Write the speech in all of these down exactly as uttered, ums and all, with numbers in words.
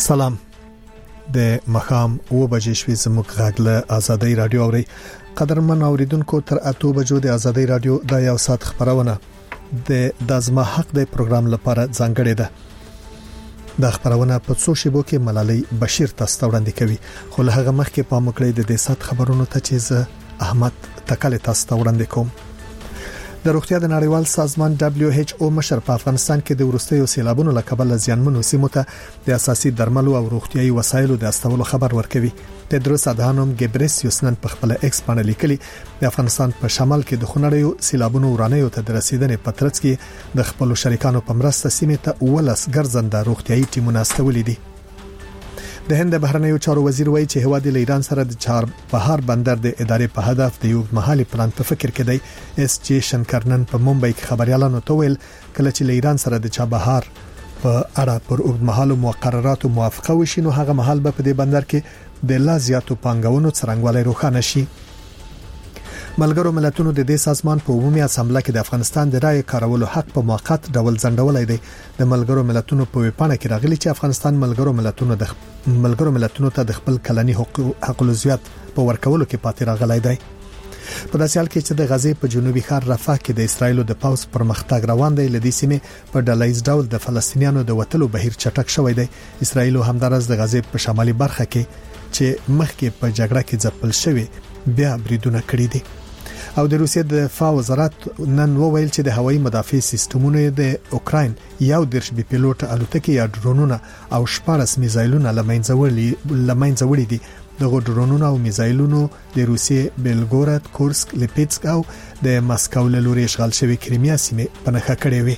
سلام. د مخام و بجې شوي زموږ غږ له آزادۍ رادیو اوري. قدرمن اوریدونکو تر اته بجو د آزادۍ رادیو د یو ساعت خبرونه د دازما حق د پروګرام لپاره ځانګړې ده. د خبرونه په څو شیبو کې ملالۍ بشیر تاسو وړاندې کوي، خو له هغه مخکې پام وکړئ د دې سات خبرونو ته چې زه احمد تکل تاسو وړاندې کوم. د روغتیا د نړیوال سازمان دبليو ایچ او مشر په افغانستان کې د ورستیو سیلابونو لکبل زیانمنو سیمو ته د اساسي درملو او روغتيایي وسایلو د استولو خبر ورکوي. تدروس ادهانوم ګبريسیوس نن په خپل ایکس باندې لیکلي د افغانستان په شمال کې د خونړیو سیلابونو ورانیو ته د رسیدنې په ترڅ کې د خپل شریکانو په مرسته سیمه ته ولس ګرځنده روغتيایي ټیمونه استولې دي. د هند بهرنیو چارو وزیر وایي چې هوادي له ایران سره د چار بهار بندر د ادارې په هدف د یو محلي پلان په فکر کې دی. اس جی شنکرنن په ممبئی کې خبريالانو ته ویل کله چې له ایران سره د چار بهار په اړه پر اوږد مهالو مقرراتو موافقه وشي نو هغه مهال به په دې بندر کې د لا زیاتو پانګونو څرنګوالی روښانه شي. ملګرو ملتونو د دې سازمان په عمومي اسامبله کې د افغانستان د رای کارولو حق په موقت ډول ځنډولای دی. د ملګرو ملتونو په ویپانه کې راغلي چې افغانستان ملګرو ملتونو د ملګرو ملتونو ته د خپل کلنی حق العضویت په ورکولو کې پاتې راغلی دی. په داسې حال کې چې د غزې په جنوبي ښار رفح کې د اسرایلو د پاوز پرمختګ روان دی، لدې سیمه په ډلایز ډول د فلسطینیانو د وټلو بهیر چټک شوی دی. اسرایلو همدارس د غزې په شمالي برخه کې چې مخکې په جګړه کې ځپل شوی بیا بریدونه کړی دي. او د روسیې د دفاع وزارت نن وویل چې د هوایي مدافع سیستمونو د اوکراین یو درش بي پیلوټ الوتکې یا ډرونونه او شپږ میزایلونه لمنځوري لمنځوري دي. دغه ډرونونه او میزایلونو د روسیې بلګوراد، کورسک، لیپیتسک او د ماسکو له لوري اشغال شوی کریمیا سیمه په نښه کړې وي.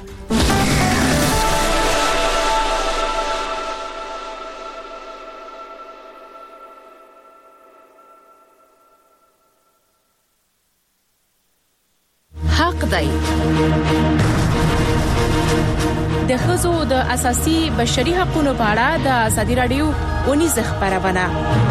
د ښځو د اساسي بشري حقوقو په اړه د ازادي رادیو ونیزه خبرونه.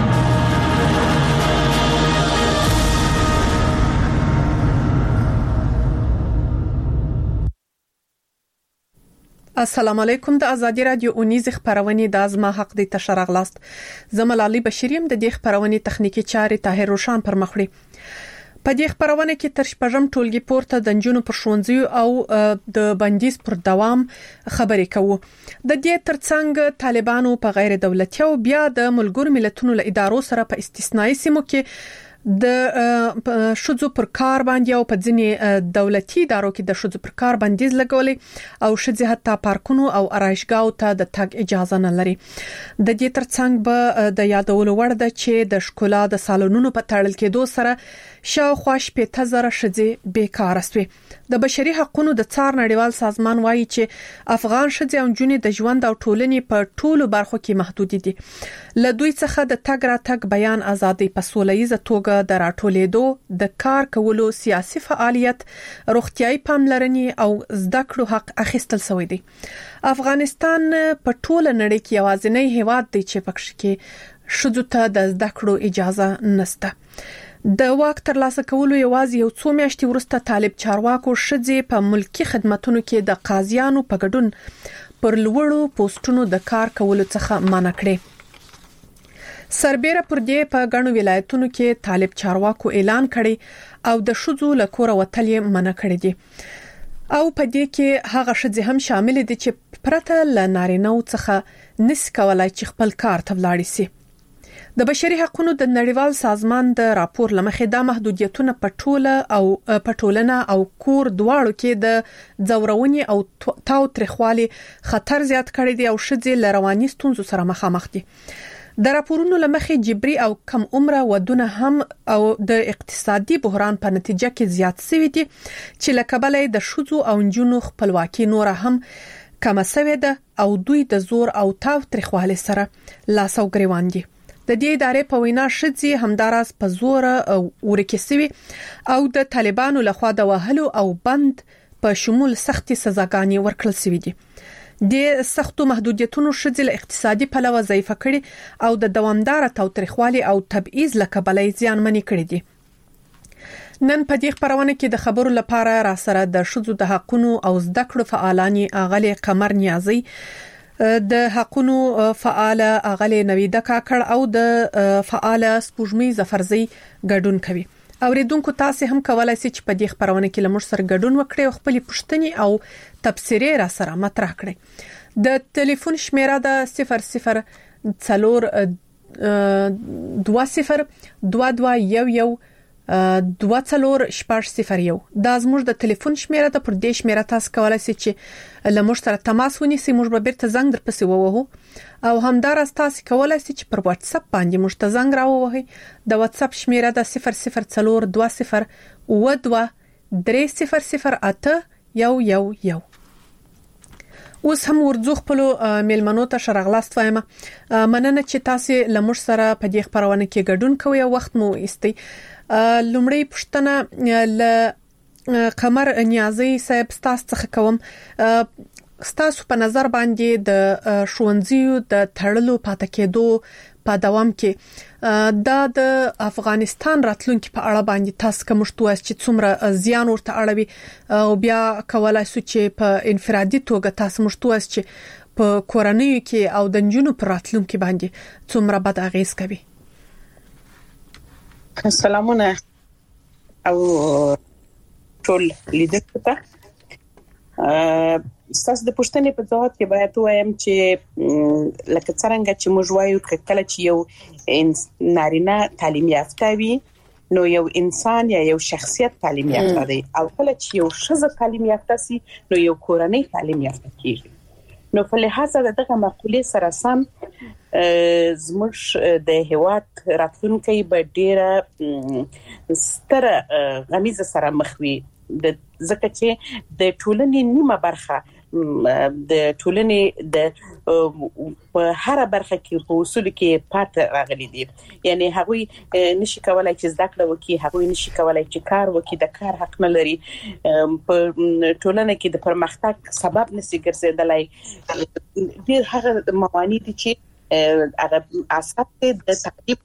السلام علیکم. د ازادي رادیو ونیزه خبرونه د ازما حق د تشرغلاست. زملالي بشریم د دې خبرونه تخنیکی چارې طاهر روشان پر مخړي. په دې خبرونه کې تر شپږم ټولګي پورته د جنونو پر ښوونځي او د بندیز پر دوام خبرې کوو. د دې ترڅنګ طالبانو په غیر دولتي او بیا د ملګرو ملتونو له ادارو سره په استثنایی سیمو کې د شذو پر کار باندې او په ځینې دولتي ادارو کې د شذو پر کار بندیز لګولې او شذې حتی پارکونو او آرایشګاو ته د تګ اجازه نه لري. د دې ترڅنګ به د یادولو وړ ده چې د شکولا د سالونونو په تړل کېدو سره شاوخوا شپږ زره شذې بیکاره شوي. د بشري حقوقو د څار نړیوال سازمان وایي چې افغان شذې او جنې د ژوند او ټولنې په ټولو برخو کې محدود دي. له دوی څخه د تګ راتګ بیان ازادي په سولهیزه توګه د راټولېدو، د کار کولو، سیاسي فعالیت، روغتيایي پاملرنې او زده کړو حق اخیستل شوی دی. افغانستان په ټوله نړۍ کې یوازینی هیواد دی چې پکښ کې شذو ته د زده کړو اجازه نشته. د واک ترلاسه کولو یوازې یو څو میاشتې وروسته طالب چارواکو شذې په ملکی خدماتونو کې د قاضیانو په ګډون پر لوړو پوسټونو د کار کولو څخه منع کړې. سربېره پر دې په غنو ولایتونو کې طالب چارواکو اعلان کړي او د شذو له کور وتل یې منع کړی دي. او په دې کې هغه شذې هم شامل دي چې پرته له نارینه‌و څخه نس کولای چې خپل کار ته ولاړ شي. د بشري حقوقو د نړیوال سازمان د راپور لمخې د محدودیتونو په ټوله او په ټولنه او کور دواړو کې د ځورونې او تاو ترخوالي خطر زیات کړی دی او شذې له رواني ستونزو سره مخامخ دي. د راپورونو لمخې جبري او کم عمره ودونه هم او د اقتصادي بحران په نتیجه کې زیات شوي دي چې لکبلې د شذو او نجونو خپلواکي نور هم کم شوې ده او دوی د زور او تاو ترخوالي سره لاس او ګریوان دي. د دې ادارې په وینا شذې همداراز په زور ورکه شوي او د طالبانو لخوا د وهلو او بند په شمول سختي سزاګانې ورکړل شوې دي. د سختو محدودیتونو شذې له اقتصادي پلوه ضعیفه کړي او د دوامدار تاوتریخوالي او تبعیض لکبلې زیانمنې کړي دي. نن په دې خبرونه کې د خبرو لپاره را سره د شذو د حقوقو او زده کړو فعالانی اغلی قمر نیازی د حقونو فعال اغلی نویده کاکړ او د فعال سپوږمۍ ظفرزی ګډون کوي. اوریدونکو تاسو هم کولای شئ چې په دې خبرونه کې لمر سره ګډون وکړئ او خپل پوښتنې او تبصرې را سره مطرح کړئ. د ټلیفون شمیره د صفر صفر څلور دوه صفر دوه دوه یو یو دوه څلور شپږ صفر یو. دا زموږ د ټلیفون شمیره ده. پر دې شمیره تاسو کولای شئ چې لمر سره تماس ونیسئ. موږ به بیرته زنګ در پسې ووهو او همدارس تاسو کولای شئ چې پر واتس اپ باندې موږ ته زنګ راووهئ. د واتس اپ شمیره ده صفر صفر څلور دوه صفر و دوه درې صفر صفر اته یو یو یو. اوس هم ورځو خپل میلمنو ته شرغلاست وایم. مننه چې تاسو لمر سره په دې خبرونه کې ګډون کوئ او وخت مو ایستئ. لومړی پښتنه ل قمر نیازی صاحب تاسو څخه کوم. تاسو په نظر باندې د شونځیو د تړلو پاتې کېدو په دوام کې دا د افغانستان راتلونکي په اړه باندې تاسو کوم شتوس چې څومره زیان ورته اړوي او بیا کولای شو چې په انفرادي توګه تاسو مشتوس چې په کورنۍ کې او د جنونو پر راتلونکي باندې څومره بد اغیز کوي. سلامونه او ټول لیدونکو ته. تاسو د پښتنې په ځواب کې باید وایم چې لکه څنګه چې موږ وایو کله چې یو نارینه تعلیم یافته وي نو یو انسان یا یو شخصیت تعلیم یافته دی او کله چې یو ښځه تعلیم یافته سي نو یو کورنۍ تعلیم یافته کیږي. نو په لحاظ د دغه مقولې سره سم زموږ د هیواد راتلونکي به ډیره ستره غمیزه سره مخ وي د ځکه چې د ټولنې نیمه برخه د ټولنې د په هر برخه کې په اصول کې پات راغلي دي. یعنی هغه نشي کولای چې زده کړه وکړي، هغه نشي کولای چې کار وکړي، د کار حق نه لري، په ټولنه کې د پرمختګ سبب نشي ګرځیدلای. ډیر هغه موانع دي چې هغه اساس د تعلیم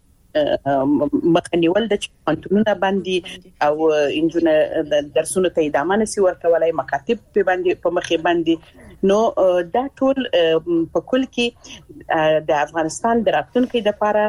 مخنیول د چانټونو باندې او انجنیر درسونو ته ادامه نشي ورکولای، مکاتب په باندې په مخې باندې. نو دا ټول په کل کې د افغانستان د راتلونکي لپاره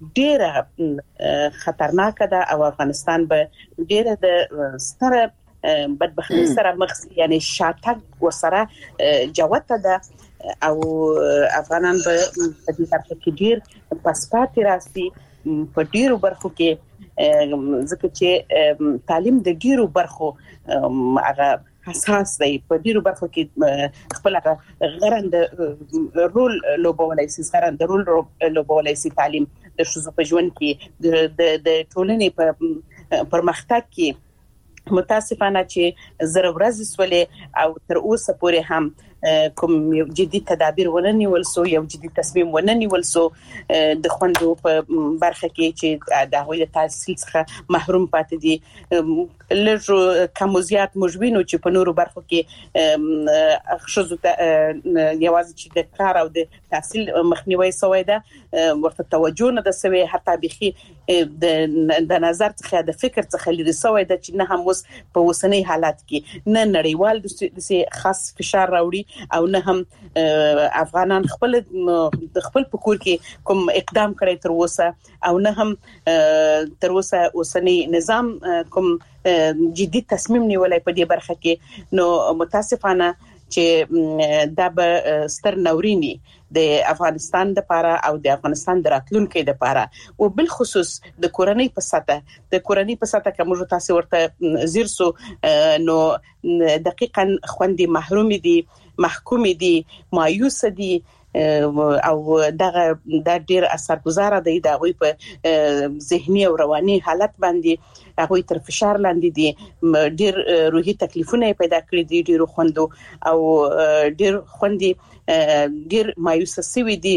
ډیره خطرناک ده او افغانستان به ډیره د ستره بدبختی سره مخ یعنی شاتګ وسره جوته ده او افغانان به په دې برخه کې ډیر پاسپورت راسي په ډیرو برخو کې ځکه چې تعلیم د ډیرو برخو هغه حساس دی. په ډیرو برخو کې خپل غرند رول لوبولای شي غرند رول لوبولای شي تعلیم د شوزو په ژوند کې د د ټولنې په پرمختګ کې متاسفانه چې زر ورځې سولې او تر اوسه پورې هم کوم یو جدي تدابیر ونني ولسو یو جدي تصمیم ونني ولسو د خوندو په برخه کې چې د هغوی تحصیل څخه محروم پاتې دي. لږ کم زیات مجبینو چې په نورو برخو کې خصوصا یوازې چې د کار او د تحصیل مخنیوي سوی ده ورته توجه نه ده سوی، حتی بخي د نظر څخه د فکر څخه لري سوی ده چې نه هم اوس په وسنۍ حالات کې نه نړیوال د خاص فشار راوړي او نه هم افغانان خپل د خپل پکور کې کوم اقدام کړی تر اوسه او نه هم تر اوسه اوسنی نظام کوم جدي تصمیم نیولای په دې برخه کې. نو متاسفانه چې دا به ستر نورینی د افغانستان لپاره او د افغانستان د راتلونکي لپاره او بل خصوص د کورنۍ په ساته د کورنۍ په ساته کوم تاسو ورته زیرسو نو دقیقاً خوندې محروم دي، محکوم دي، مایوس دي او دغه د ډیر اثرګذار دی د غوي په ذهني او رواني حالت باندې هغه تر فشار لاندې دي، ډیر روحي تکلیفونه پیدا کړی دي، ډیر خوندو او ډیر خوندې ډیر مایوس سوي دي،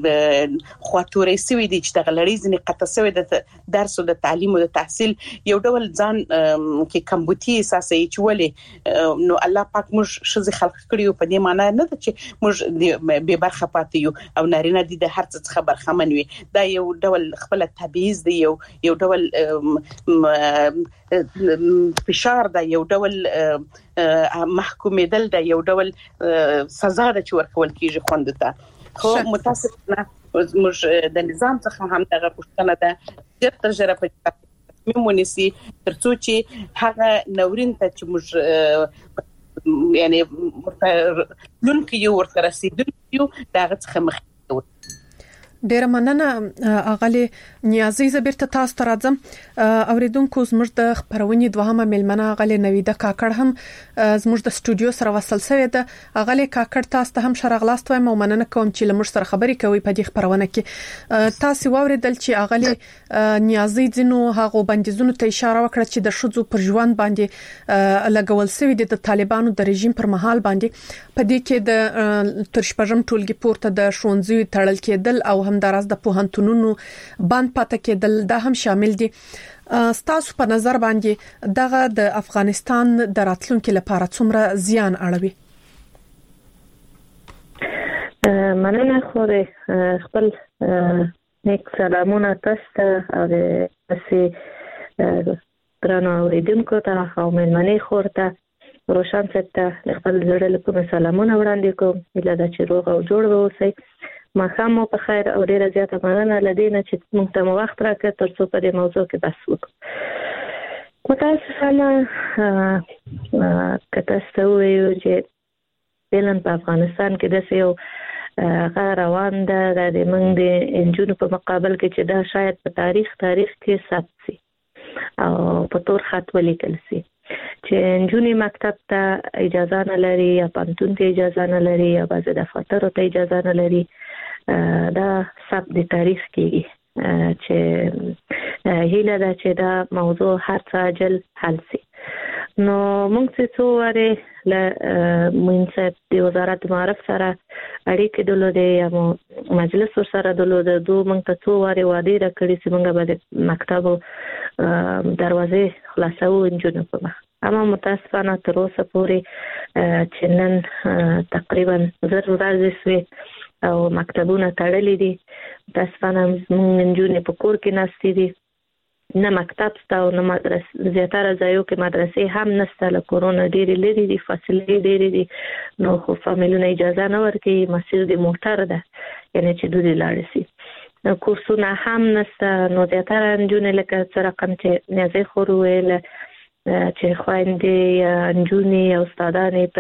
خاطرې سوي دي چې د غلړې ځنې قطع سوي د درس او د تعلیم او د تحصیل یو ډول ځان کې کمبوتي احساسي چې ولې نو الله پاک موږ شزي خلق کړیو په دې معنی نه ده چې موږ به برخه پاتې یو او نارینه دي د هر څه څخه برخمن وي. دا یو ډول خپل تبعیض دی، یو یو ډول فشار دا یو ډول محکومېدل د یو ډول سزا د چور کول کیږي خوندته خو متاسفانه موږ د نظام څخه هم دغه پوښتنه ده چې تجربه په مونسي ترڅو چې هغه نورین ته چې موږ یعنی لون کې یو ورته رسیدو دغه څخه مخ ډیر مننه اغلی نیازي زبرته تاسو ته راځم اوریدونکو زموږ د خبرونې دوهمه ملمنه اغلی نویده کاکړ هم زموږ د استودیو سره وصل شوی ده اغلی کاکړ تاسو ته هم شرغلاست وایم او مننه کوم چې لمر سره خبرې کوي په دې خبرونه کې تاسو واوریدل چې اغلی نیازي دینو هغه بندیزونو ته اشاره وکړه چې د شذو پر ژوند باندې لګول شوی د طالبانو د رژیم پر مهال باندې په دې کې د ترشپژم ټولګي پورته د شونځي تړل کېدل او هم دراز د پوهنتونونو باندې پاتې کېدل دا هم شامل دي ستاسو په نظر باندې دغه د افغانستان د راتلونکو لپاره څومره زیان اړوي مننه خوره خپل نیک سلامونه تاسو ته او تاسو درنو اوریدونکو ته او مېلمنې خورته روشن ته خپل زړه له کوم سلامونه وړاندې کوم اله د چروغ او جوړ اوسئ ما خامو په خیر او ډیره زیاته مننه لدینه چې موږ ته وخت راکړ ترڅو په دې موضوع کې بحث وکړو متاسفانه کته سویو چې بلن په افغانستان کې د یو غیر روان ده د موږ د انجونو په مقابل کې چې دا شاید په تاریخ تاریخ کې ثبت شي او په تور خط ولیکل شي چې انجونی مکتب ته اجازه نه لري یا پانتون ته اجازه نه لري یا بعض دفاتر ته اجازه نه لري دا ثبت د تاریخ کې چې هیله ده چې دا موضوع هر څه اجل حل شي نو موږ څه څو واره ل منصب د وزارت معرف سره اړیکې درلودې یا مجلس سره درلوده دوه موږ ته څو واره وعده راکړې چې موږ به د مکتب دروازې خلاصو انجونو په مخ اما متاسفانه تر اوسه پورې چې نن تقریبا زر ورځې سوي او مکتبونه تړلې دي متاسفانه موږ انجونې په کور کې ناستې دي نه مکتب ستا او نه مدرسه زیاتره ځایو کې مدرسې هم نشته له کورونا ډېرې لري دي فاصلې ډېرې دي نو خو فامیلونه اجازه نه ورکوي مسیر د موټر ده یعنی چې دوی لاړ شي کورسونه هم نشته نو زیاتره نجونې لکه څه رقم چې نیازي خور ویل چې خويندې یا نجونې او استادانې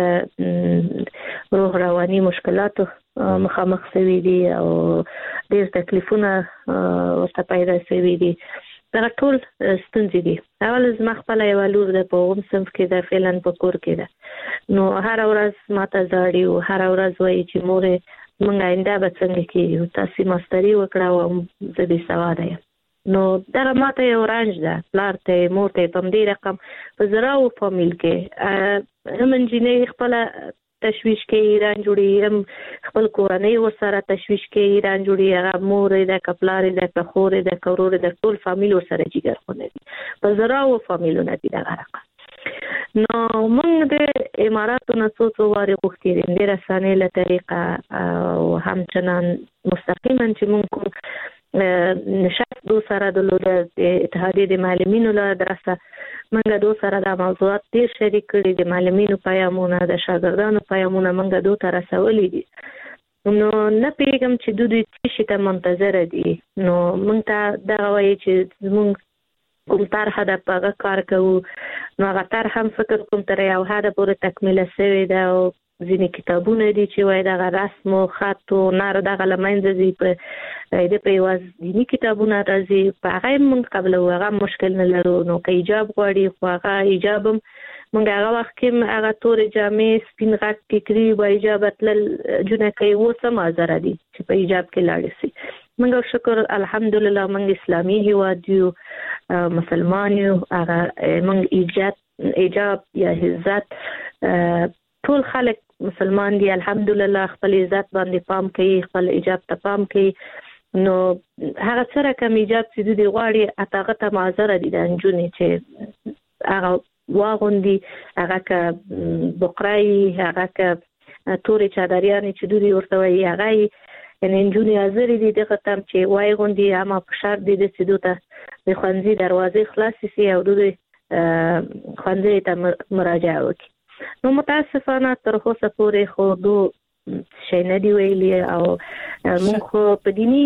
په روح رواني مشکلاتو مخامخ شوي دي او ډېر تکلیفونه ورته پیدا شوي دي دا ټول ستونزې دي اول زما خپل یو لور د په اوم صنف کې د فعلن په کور کې ده نو هر ورځ ماته زاړي او هر ورځ وایي چې مور مونږ آینده به څنګه کېږو تاسو ماستري وکړه او زه به سواده یم نو دا ماته یو رانج ده پلار ته مور ته په دې رقم په زراو فامیل کې هم انجینر خپل تشویش کې ایران جوړي هم خپل کورنۍ ورسره تشویش کې ایران جوړي هغه مور د کپلار د کخور د کورور د ټول فامیل ورسره جګر خونه دي په زراو فامیلونه دي دا رقم نو موږ د اماراتو نه څو څو واره غوښتي د رسانې له طریقه او همچنان مستقیما چې موږ نشاط دو سره د اتحادیه د معلمینو له درسه منګه دو سره د موضوعات ډیر شریک کړي د معلمینو پیغامونه د شاګردانو پیغامونه منګه دو تر رسولې دي نو نه پیغام چې دوی چې ته منتظر دي نو موږ ته دا وایي چې موږ کوم طرح د پاګه کار کوو نو هغه طرح هم فکر کوم تر یو حد پورې تکمیل شوی دا او ځینې کتابونه دي چې وایي دا رسم او خط او نار دغه لمنځه دي په د پیواز دینی کتابونه راځي په هغه موږ قبل هغه مشکل نه لرو نو که ایجاب غواړي خو هغه ایجاب موږ هغه وخت کې هغه تورې جامې سپین غټ ټیکري و ایجاب تل جنہ کوي و سم ازر دي چې په ایجاب کې لاړ شي موږ شکر الحمدلله موږ اسلامي هیواد یو مسلمان یو هغه موږ ایجاب ایجاب یا عزت ټول خلک مسلمان دي الحمدلله خپل عزت باندې پام کوي خپل ایجاب ته پام کوي نو هغه سره کوم ایجاب چې د غواړي اتاغه ته معذره دي د انجونې چې هغه واغوندي هغه ک بقرای هغه ک تورې چادریان چې دوی ورته وایي هغه یعنی انجونې حاضر دي دغه تم چې وای غوندي اما په شرط دي د سیدو ته د خوانزي دروازې خلاصې سي او دوی خوانزي ته مراجعه وکړي نو متاسفانه تر اوسه پورې خو دوه شي نه دی ویلي او موږ خو په دینی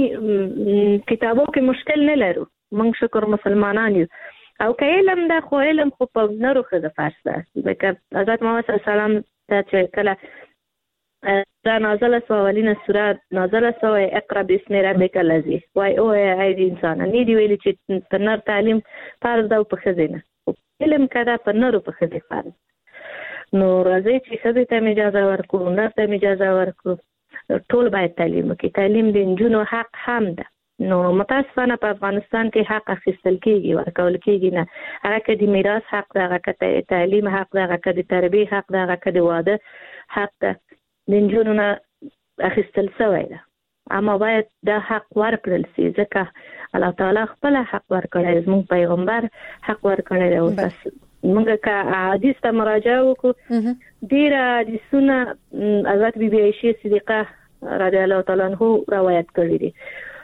کتابو کې مشکل نه لرو، موږ شکر مسلمانان یو او که علم دا خو علم خو په نورو خزه فرض ده. ځکه حضرت محمد صلی الله علیه وسلم ته چې کله دا نازله سو اولینه سوره نازله سو اقرا بسم ربک الذی وای او ای انسان نه دی ویلي چې په نر تعلیم فرض ده په خزینه علم کدا په نورو په خزه فرض. نو راځي چې خزه ته اجازه ورکړو، نر ته اجازه ورکړو، ټول باید تعلیم وکړي. تعلیم د نجونو حق هم ده. نو متاسفانه په افغانستان کې حق اخیستل کیږي، ورکول کیږي نه. هغه کې د میراث حق ده، هغه کې د تعلیم حق ده، هغه کې د تربیه حق ده، هغه کې د واده حق ده، د نجونو نه اخیستل شوی ده. اما باید دا حق ورکړل شي ځکه الله تعالی خپل حق ورکړی، زموږ پیغمبر حق ورکړی دی. او تاسو موږ که حدیث ته مراجعه وکړو، ډیر حدیثونه حضرت بیبي عائشه صدیقه رضی الله تعالی عنها روایت کړی دي.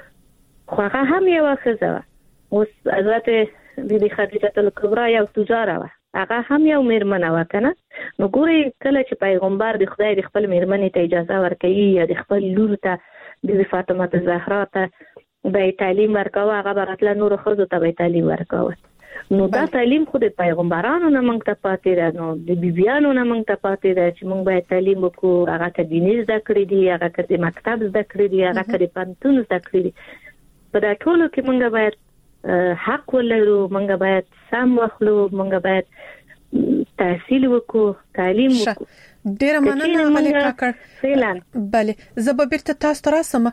خو هغه هم یو ښځه وه. اوس حضرت بیبي خدیجه الکبرا یو تجاره وه، هغه هم یو میرمنه وه که نه. نو ګورئ کله چې پیغمبر د خدای د خپل میرمنې ته اجازه ورکوي یا د خپل لور ته بیبي فاطمه الزهرا ته به تعلیم ورکوه، هغه به راتله نورو ښځو ته به تعلیم ورکوه. نو دا تعلیم خو د پیغمبرانو نه موږ ته پاتې ده، نو د بیبیانو نه موږ ته پاتې ده چې موږ باید تعلیم وکړو. هغه که دیني زده کړې دي، هغه که د مکتب زده کړې دي، هغه که د پوهنتون زده کړې دي. په دا ټولو کې موږ باید حق ولرو، موږ باید سم واخلو، موږ باید تحصیل وکړو، تعلیم وکړو. ډیره مننه ملک کاکړ. فعلا بله زه به بیرته تاسو ته راسم.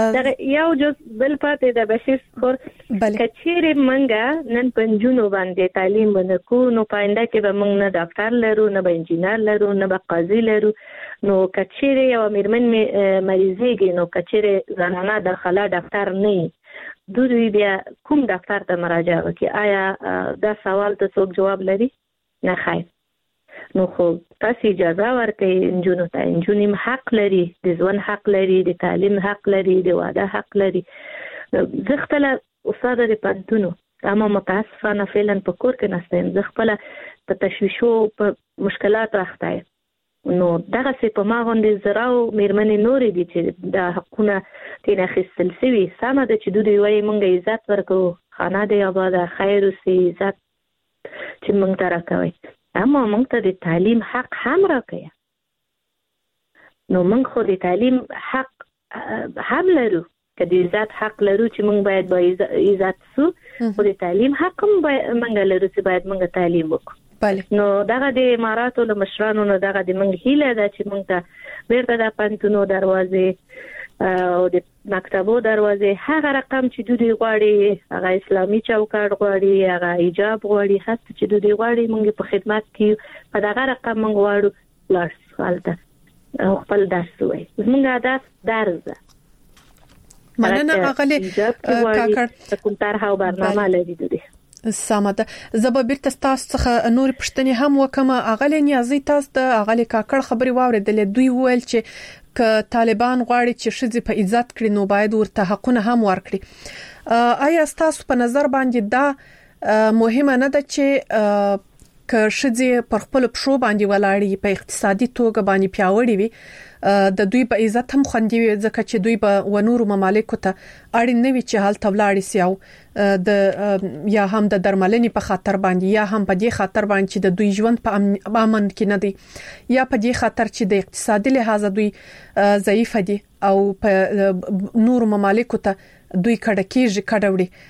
یو جز بل پاتې د بشیر خور کچېره منګه نن پنځونو باندې تعلیم ونکو، نو پاینده کې به موږ نه ډاکټر لرو، نه به انجینر لرو، نه به قاضي لرو. نو کچېره یو میرمن مریضیږي، نو کچېره زنانه داخله ډاکټر نه دوی بیا کوم ډاکټر ته مراجعه وکړي؟ آیا دا سوال ته څوک جواب لري؟ نه خیر. نو خو تاسو اجازه ورکړئ نجونو ته، نجونې حق لري، د ژوند حق لري، د تعلیم حق لري، د واده حق لري. زه خپل استاد د پوهنتونو، اما متاسفانه فعلا په کور کې نسته یم، زه خپل په تشویشو په مشکلات راخته یم. نو دغه څه په ما باندې زراو میرمنې نورې دي چې دا حقونه ترې اخیستل شوي. سمه ده چې دوی وایي موږ عزت ورکوو، خانه دې آباده، خیر اوسئ، عزت چې موږ ته راکوئ، اما موږ ته د تعلیم حق هم راکوي. نو موږ خو د تعلیم حق هم لرو، که د عزت حق لرو چې موږ باید با عزت سو، خو د تعلیم حق هم موږ لرو چې باید موږ تعلیم وکړو. نو دغه د اماراتو له مشرانو نه دغه د موږ هیله ده چې موږ ته بیرته د پوهنتونو دروازې او د مکتبو دروازې هغه رقم چې دوی غواړي، هغه اسلامي چوکاټ غواړي، هغه حجاب غواړي، هڅه چې دوی غواړي موږ په خدمت کې په دغه رقم موږ غواړو لاس خالته خپل درس وایي. زموږ هدف درس ده. مننه اغلی کاکړ. کوم طرح او برنامه لري دوی؟ سمه ده. زه به بیرته تاسو څخه نور پوښتنې هم وکم. اغلی نیازي تاسو د اغلی کاکړ خبري واوریدلې، دوی ویل چې ک طالبان غواړي چې شذ په عزت کړي نو باید ورته حقونه هم ورکړي. آیا تاسو په نظر باندې دا مهمه نه ده چې ک شذ پر خپل پښو باندې ولاړی په اقتصادي توګه باندې پیاوړي وي، د دوی په عزت هم خوندي وي، ځکه چې دوی په ونورو ممالکو ته اړین نه وي چې حال تولاړي سي او د یا هم د درملنې په خاطر باندې یا هم په دې خاطر باندې چې د دوی ژوند په امن کې نه دی، یا په دې خاطر چې د اقتصادي لحاظ دوی ضعیف دي او په نورو ممالکو ته دوی کډه کېږي کډوړي.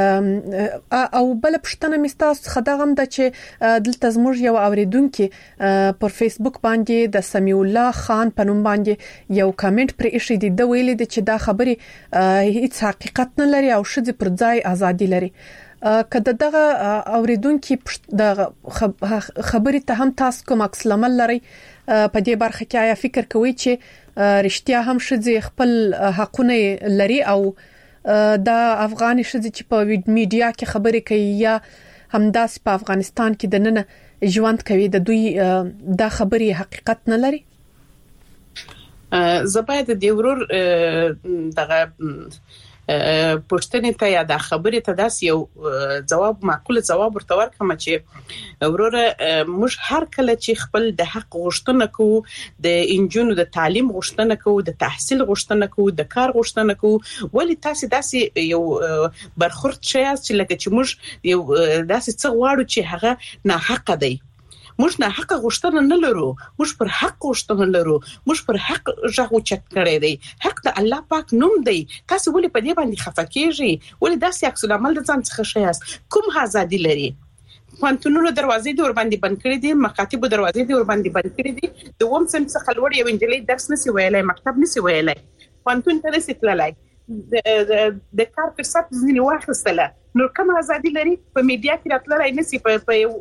او بل پښتنه مستاس خدغم د چې دلته زموږ یو اوریدونکو پر فیسبوک باندې د سمیع الله خان په نوم باندې یو کامنټ پر ایښی دی، د ویلي د چې دا خبري هیڅ حقیقت نه لري او شذ پر ځای ازادي لري. کله دغه اوریدونکو د خبري ته هم تاسو کوم عکس العمل لري په دې برخه کې؟ آیا فکر کوئ چې رښتیا هم شذ خپل حقونه لري او دا افغاني شذ چې په میډیا کې خبرې کوي یا همداس په افغانستان کې د نن ژوند کوي، د دوی دا خبري حقیقت نه لري؟ زه باید د ورور دغه پوښتنې ته یا د خبرې ته داس یو جواب معقول جواب ورته ورکړم چې وروره موږ هر کله چې خپل د حق غوښتنه کوو د انجونو د تعلیم غوښتنه کوو د تحصیل غوښتنه کوو د کار غوښتنه کوو ولی تاسو داسې یو برخورد شي چې لکه چې موږ یو داسې څه غواړو چې هغه نه حق دی موږ نه حق غوښتنه نه لرو موږ پر حق غوښتنه لرو موږ پر حق ژغو چت کړی دی حق د الله پاک نوم دی تاسو ولې په دې باندې خفه کیږئ ولې داسې عکس العمل د ځان څخه شیاست کوم ازادي لري پانتونونو دروازې دی ور باندې بند کړې دي مکاتب دروازې دی ور باندې بند کړې دي د ووم سم څخه لوړ یو انجلۍ درس نسی ویلای مکتب نسی ویلای پانتون ته نسی تللای د د کار فرصت ځینې واخیستله نو کوم ازادي لري په میډیا کې راتلای نسی په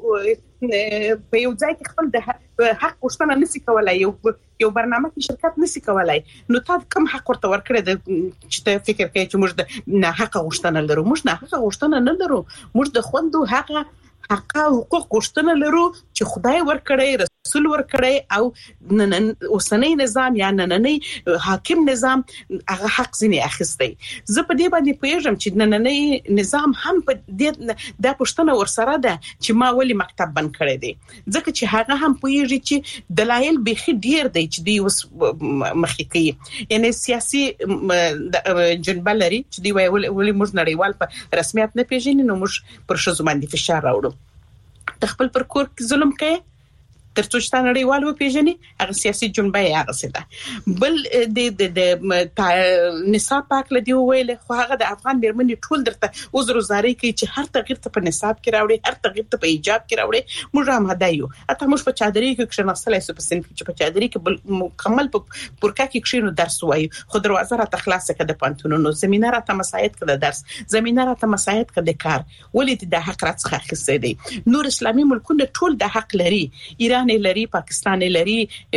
په یو ځای کې خپل د حق غوښتنه نسی کولای یو یو برنامه کې شرکت نسی کولای نو تاسو کوم حق ورته ورکړی د چې ته فکر کوي چې موږ د نه حق غوښتنه لرو موږ نه حق غوښتنه نه لرو موږ د خوندو حق حق او حقوق غوښتنه لرو چې خدای ورکړی رسول ورکړی او نن اوسنۍ نظام یا نننۍ حاکم نظام هغه حق ځنی اخیستی زه په دې باندې پوهیږم چې نننۍ نظام هم په دې د پښتنه ورسره ده چې ما ولي مکتب بند کړی دی ځکه چې هغه هم پوهیږي چې دلایل به خې ډیر دی چې دی وس مخکې کوي یعنی سیاسي جنبه لري چې دی ولي موږ نړیوال په رسمیت نه پیژني نو موږ پر شزو باندې فشار راوړو تخپل پر کور ظلم کوي ترڅو چې نړیوال و پیژني هغه سیاسي جنبه یې هغه څه بل د د نصاب پاک لدی ویل خو هغه د افغان میرمنې ټول درته عذر زاري کوي چې هر تغییر ته په نصاب کې راوړي هر تغییر ته په ایجاب کې راوړي موږ هم هدايو اته موږ په چادرې کې کښناستلای سو په سن کې په چادرې کې مکمل په پورکا کې کښینو درس وایو خو دروازه را تخلاص کړه د پانتونونو زمينه را ته مساعد کړه درس زمينه را ته مساعد کړه د کار ولې د حق راڅخه خسته دي نور اسلامي ملکونه ټول د حق لري ایران لري پاکستان لري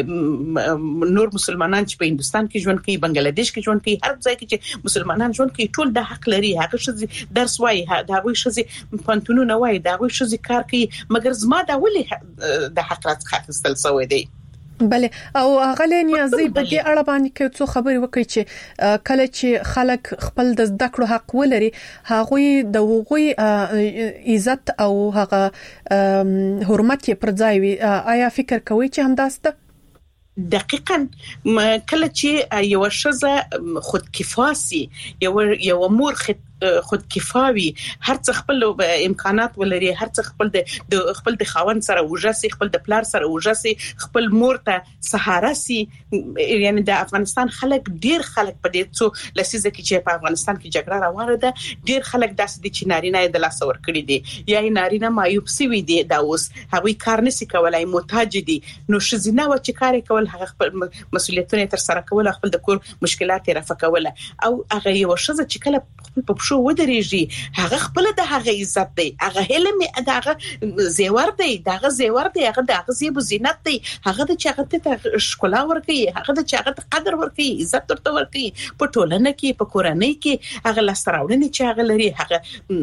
نور مسلمانان چې په هندستان کې ژوند کوي بنگلاديش کې ژوند کوي هر ځای کې چې مسلمانان ژوند کوي ټول د حق لري هغه شې درس وایي دا وایي شې پانتونونه وایي دا وایي شې کار کوي مګر زما دا ولي د حق راڅخه خستل سوی دی بله او غلې نیازي په دې اړه باندې کې څو خبرې وکړي چې کله چې خلک خپل د زده کړو حق ولري هغه د هغوی عزت او هغه حرمت پر ځای وي آیا فکر کوي چې همداسته دقیقاً کله چې یو شزه خودکفاسي یو یو مور خود کفاوي هر څه خپل امکانات ولري هر څه خپل د خپل د خاوند سره وژسي خپل د پلار سره وژسي خپل مور ته سهارا سي یعنی د افغانستان خلک ډیر خلک په دې څو لسیزه کې چې په افغانستان کې جګړه روانه ده ډیر خلک داسې دي چې نارینه د لاس ور کړی دي یا نارینه مایوب سوي دي دا اوس هغوی کار نشي کولای محتاج دي نو شزینه و چې کار کول هغه خپل مسولیتونه تر سره کول خپل د کور مشکلات رفع کول او هغه یو شزه چې کله په شو ودرېږي هغه خپل د هغه عزت دی هغه علم هغه زیور دی هغه زیور دی هغه د هغه زیب زینت دی هغه د چاغه ته ښکلا ورکي هغه د چاغه ته قدر ورکي عزت ورته ورکي په ټولنه کې په کورنۍ کې هغه لاستراوړنې چې هغه لري هغه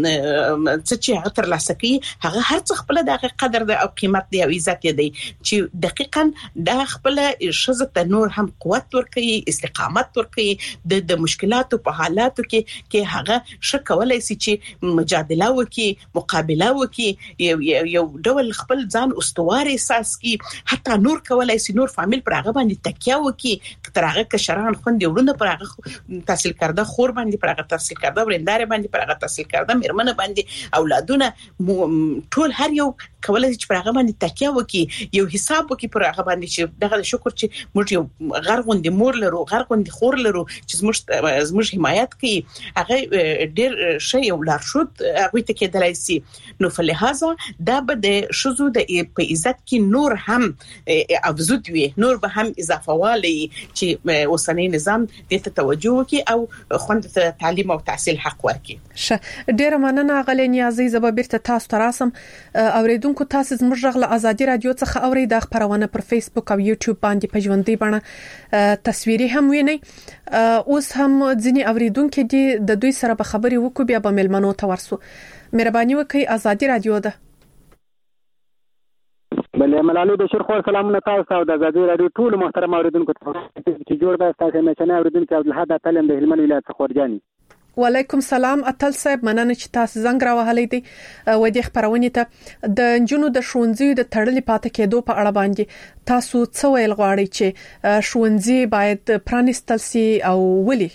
څه چې هغه تر لاسه کوي هغه هر څه خپل د هغه قدر دی او قیمت دی او عزت دی چې دقیقاً د خپل شزه ته نور هم قوت ورکي استقامت ورکي د مشکلاتو په حالاتو کې کې هغه شکولای سي چې مجادله وکي مقابله وکي یو ډول خپل ځان استوار احساس کی حتی نور کولای سي نور فامیل پر هغه باندې تکیه وکي تر هغه کشران خوندې ورونه پر هغه تحصیل کرده خور باندې پر هغه تحصیل کرده ورندار باندې پر هغه تحصیل کرده میرمنه باندې اولادونه ټول هر یو کولای سي پر هغه باندې تکیه وکي یو حساب وکي پر هغه باندې چې دغه شکر چې موږ یو غرغوند مور لرو غرغوند خور لرو چې موږ زموږ حمایت کوي هغه ډیر شی یو لارښود هغه ته کېدلای شي نو فلهذا دا به د شذو د په عزت کې نور هم افزود وي نور به هم اضافه والی چې اوسنۍ نظام د توجه وکي او خوند تعلیم او تحصیل حق ورکي شه ډیر مننه غلې نیازي زبرته تاسو تراسم اوریدونکو تاسو زموږ غله ازادي رادیو څخه اوري د خبرونه پر فیسبوک او یوټیوب باندې په ژوندۍ بڼه تصویري هم ویني اوس هم ځینی اوریدونکو دي د دوی سره په خبري وکړو بیا به ملمنو ته ورسو مهرباني وکړئ ازادي رادیو ده بلې ملالي بشیر خو سلامونه تاسو او د ازادي رادیو ټول محترم اوریدونکو ته چې جوړ به تاسو نه چنه اوریدونکو عبدالحد تعلم د هلمند ولایت خورجاني وعلیکم سلام اتل صاحب، مننه چې تاسو زنګ راوهلې دي و دې خبرونه ته د جنونو د شونځي د تړلې پاتې کېدو په اړه باندې تاسو څه ویل غواړئ چې شونځي باید پرانیستل سي او ولي؟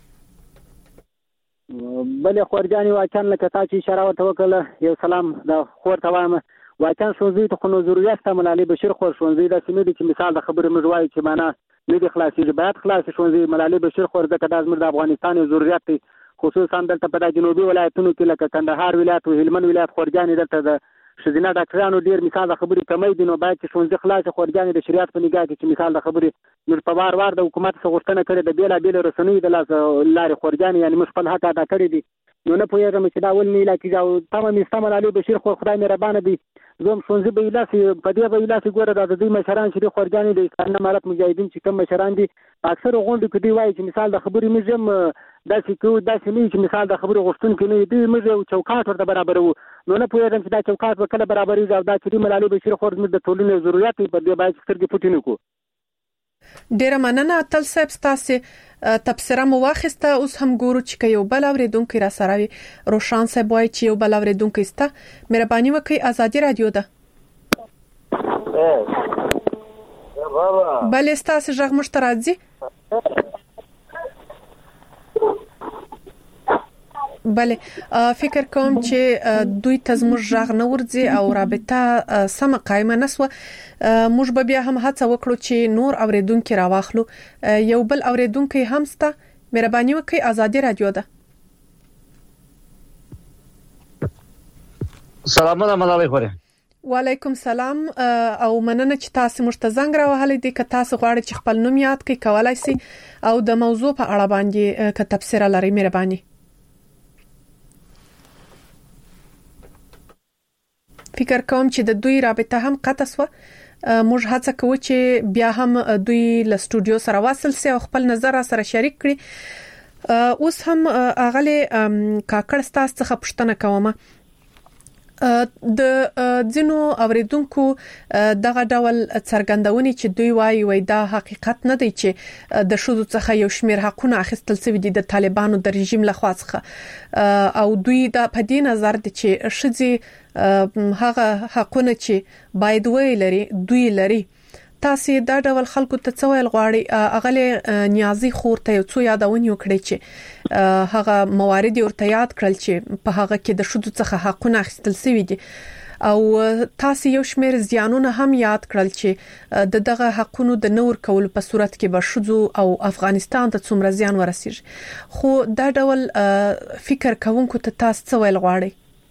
بلې خورجاني واچان لکه تا چې اشاره ورته وکړه، یو سلام د خور ته وایم. واچان شونځي ته خو نو ضرورت ته ملالي بشیر خور شونځي د سیمې د مثال د خبرې موږ وایي چې معنا نه دي خلاصي باید خلاص شونځي ملالي بشیر خور د کډاز مر د افغانستان ضرورت دی، خصوصا دلته په جنوبي ولایتونو کې لکه کندهار ولایت او هلمند ولایت خورجاني دلته د شذینه ډاکټرانو ډیر مثال د خبرې کمی دي، نو باید چې شونځي خلاص خورجاني د شریعت په نگاه کې چې مثال د خبرې نور په وار وار د حکومت څخه غوښتنه کړې د بیل بیل رسنۍ د لاس لارې خورجاني یعنی مش په حق ادا کړې دي، نو نه پوهیږم چې دا ول نه لکه او تمام استعمال علي بشیر خو خدای مهربان دي زوم شونځي به لاسي په دې به لاسي ګوره د دې مشران چې خورجاني د اسلام امارت مجاهدین چې کوم مشران دي اکثر غونډو کې دی وایي چې مثال د خبرې مزم داسې کو داسې نه چې مثال د خبرې غوښتون کې نه دی مزه چوکاټ ورته برابر وو، نو نه پوهیږم چې دا چوکاټ به کله برابرې او دا چې ملالي بشیر خور د ټولنې ضرورت په دې باید سترګې پټې نه کو. ډیره مننه اتل صاحب، تاسو تبصره مو واخیسته. اوس هم ګورو چې یو بل اوریدونکو را سره وي. روشان صاحب وایي چې یو بل اوریدونکو استه مهرباني وکړئ، ازادي رادیو ده. بل تاسو ژغ مشترازي بله فکر کوم چې دوی تزمو ژغ نه ورځي او رابطه سم قائمه نسوه. موږ به بیا هم هڅه وکړو چې نور اوریدونکو راواخلو. یو بل اوریدونکو هم ستا مهرباني وکړئ، ازادي رادیو ده. سلام علیکم خوره. وعلیکم سلام او مننه چې تاسو مشته زنګ راوهلې دي. که تاسو غواړئ چې خپل نوم یاد کړئ کولای شئ او د موضوع په اړه باندې که تبصره لرئ مهرباني. فکر کوم چې د دوی رابطه هم قطع شوه. موږ هڅه کوو چې بیا هم دوی له سټوډیو سره واصل سي او خپل نظر سره شریک کړي. اوس هم اغلی کاکړ ستاسو څخه پوښتنه کوم. د ځینو اوریدونکو دغه ډول څرګندونې چې دوی وایي وای دا حقیقت نه دی چې د شذو څخه یو شمیر حقونه اخیستل شوی دي د طالبانو د رژیم لخوا څخه، او دوی دا په دې نظر دي چې شذي هغه حقونه چې باید وی لري دوی لري. تاسو دا ډول خلکو ته څه ویل غواړي؟ اغله نیازي خور ته یو څو یادونه وکړي چې هغه موارد ورته یاد کړل چې په هغه کې د شذو څخه حقونه اخیستل شوی دي، او تاسو یو شمیر زیانونه هم یاد کړل چې د دغه حقونو د نور کول په صورت کې به شذو او افغانستان ته څومره زیان ورسیږي. خو دا ډول فکر کوونکو ته تاسو څه ویل غواړي؟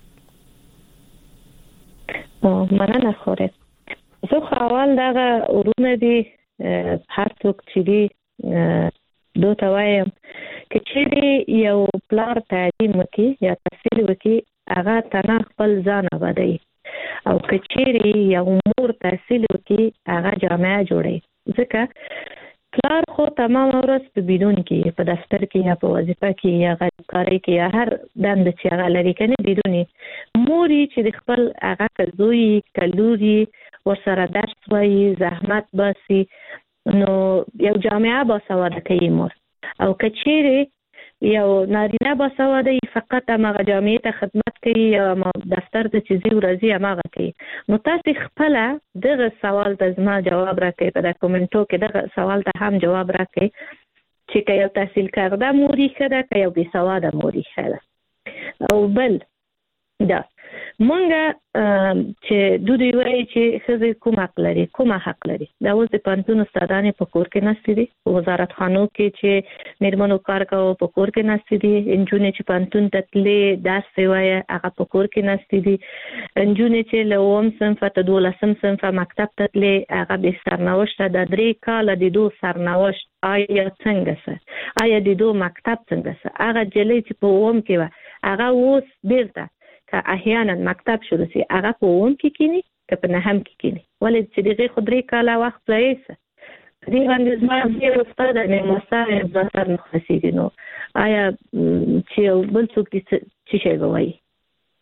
مننه خوره. زه خو دغه ورونه دي هر څوک چې دي دوته وایم چې چې یو پلار تعلیم وکي یا تحصیل وکي هغه تنه خپل ځان آبادوي، او کچېری یو مور تحصیل وکي هغه جامعه جوړي، ځکه پلار خو تمام ورځ په بدون کې په دفتر کې یا په وظیفه کې یا غړي کې یا هر دند چې هغه لري کنه بدوني موري چې د خپل هغه کزوي کلوري ورسره درس وایي زحمت باسي، نو یو جامعه باسواده کوي مور. او کچېری یو نارینه باسواده فقط هغه جامعه ته خدمت کوي یا دفتر ته چې زی ورځي هغه کوي. نو تاسو خپل دغه سوال ته زما جواب راکړئ، په کومنټو کې دغه سوال ته هم جواب راکړئ چې که یو تحصیل کرده موري خده که یو بی سواده موري خده. او بل دا مونږه چې دوی وایي چې خزي کوم حق لري کوم حق لري، دا اوس د پانتون استادانې په کور کې نشته دي، وزارت خانو کې چې میرمنو کار کوي په کور کې نشته دي، انجونې چې پانتون تتلې درس وایي هغه په کور کې نشته دي، انجونې چې لوم صنف ته دولسم صنف مکتب تتلې هغه به سرنوشت د درې کال د دوه سرنوشت آیا څنګه سره آیا د دوه مکتب څنګه سره هغه جلې چې په اوم کې و هغه اوس بیرته که احیانا مکتب شروع سي هغه په اوم کې کینی که په نهم کې کینی، ولې چې دغه خدري کاله وخت لایسه دې باندې زما ډیر استاد مې مستعد ځاتر مخسي دي. نو آیا چې بل څوک چې شي غوي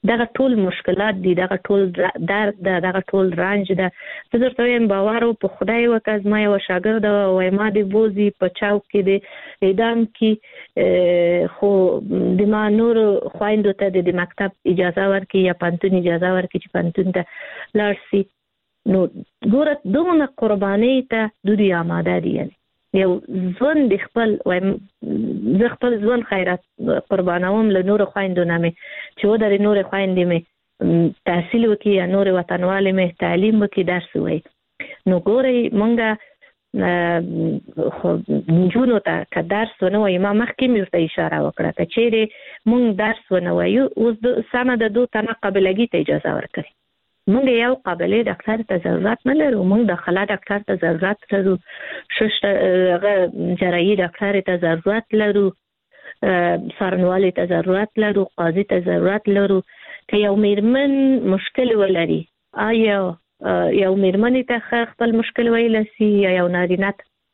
دغه ټول مشکلات دي، دغه ټول درد ده، دغه ټول رنج ده. زه درته وایم باور په خدای وکړه، زما یو شاګرد وای ما د بوزي په چاو کې د اعدام کې خو د ما نور خويندو ته د مکتب اجازه ورکړي یا پانتون اجازه ورکړي چې پانتون ته لاړ شي. نو ګوره دونه قرباني ته دوی آماده دي. یعنی یو ځوان د خپل وایم زه خپل ځوان خیرات قربانوم له نور خويندو نه مې چې و درې نور خويندې مې تحصیل وکړي یا نور وطنوالې مې تعلیم وکړي درس وایي. نو ګورئ مونږه خو نجونو ته که درس ونه وایي، ما مخکې مې ورته اشاره وکړه که چیرې مونږ درس ونه وایو اوس سمه د دو تنه قابلګي ته اجازه ورکړي. مونږ یو قابل ډاکټر ته ضرورت نه لرو، مونږ د خلا ډاکټر ته ضرورت لرو، شش جراحي ډاکټر ته ضرورت لرو، سارنوالي ته ضرورت لرو، قاضي ته ضرورت لرو. که یو میرمن مشکل ولري، آیا یو میرمن ته خپل مشکل ویل سي یا یو نارینه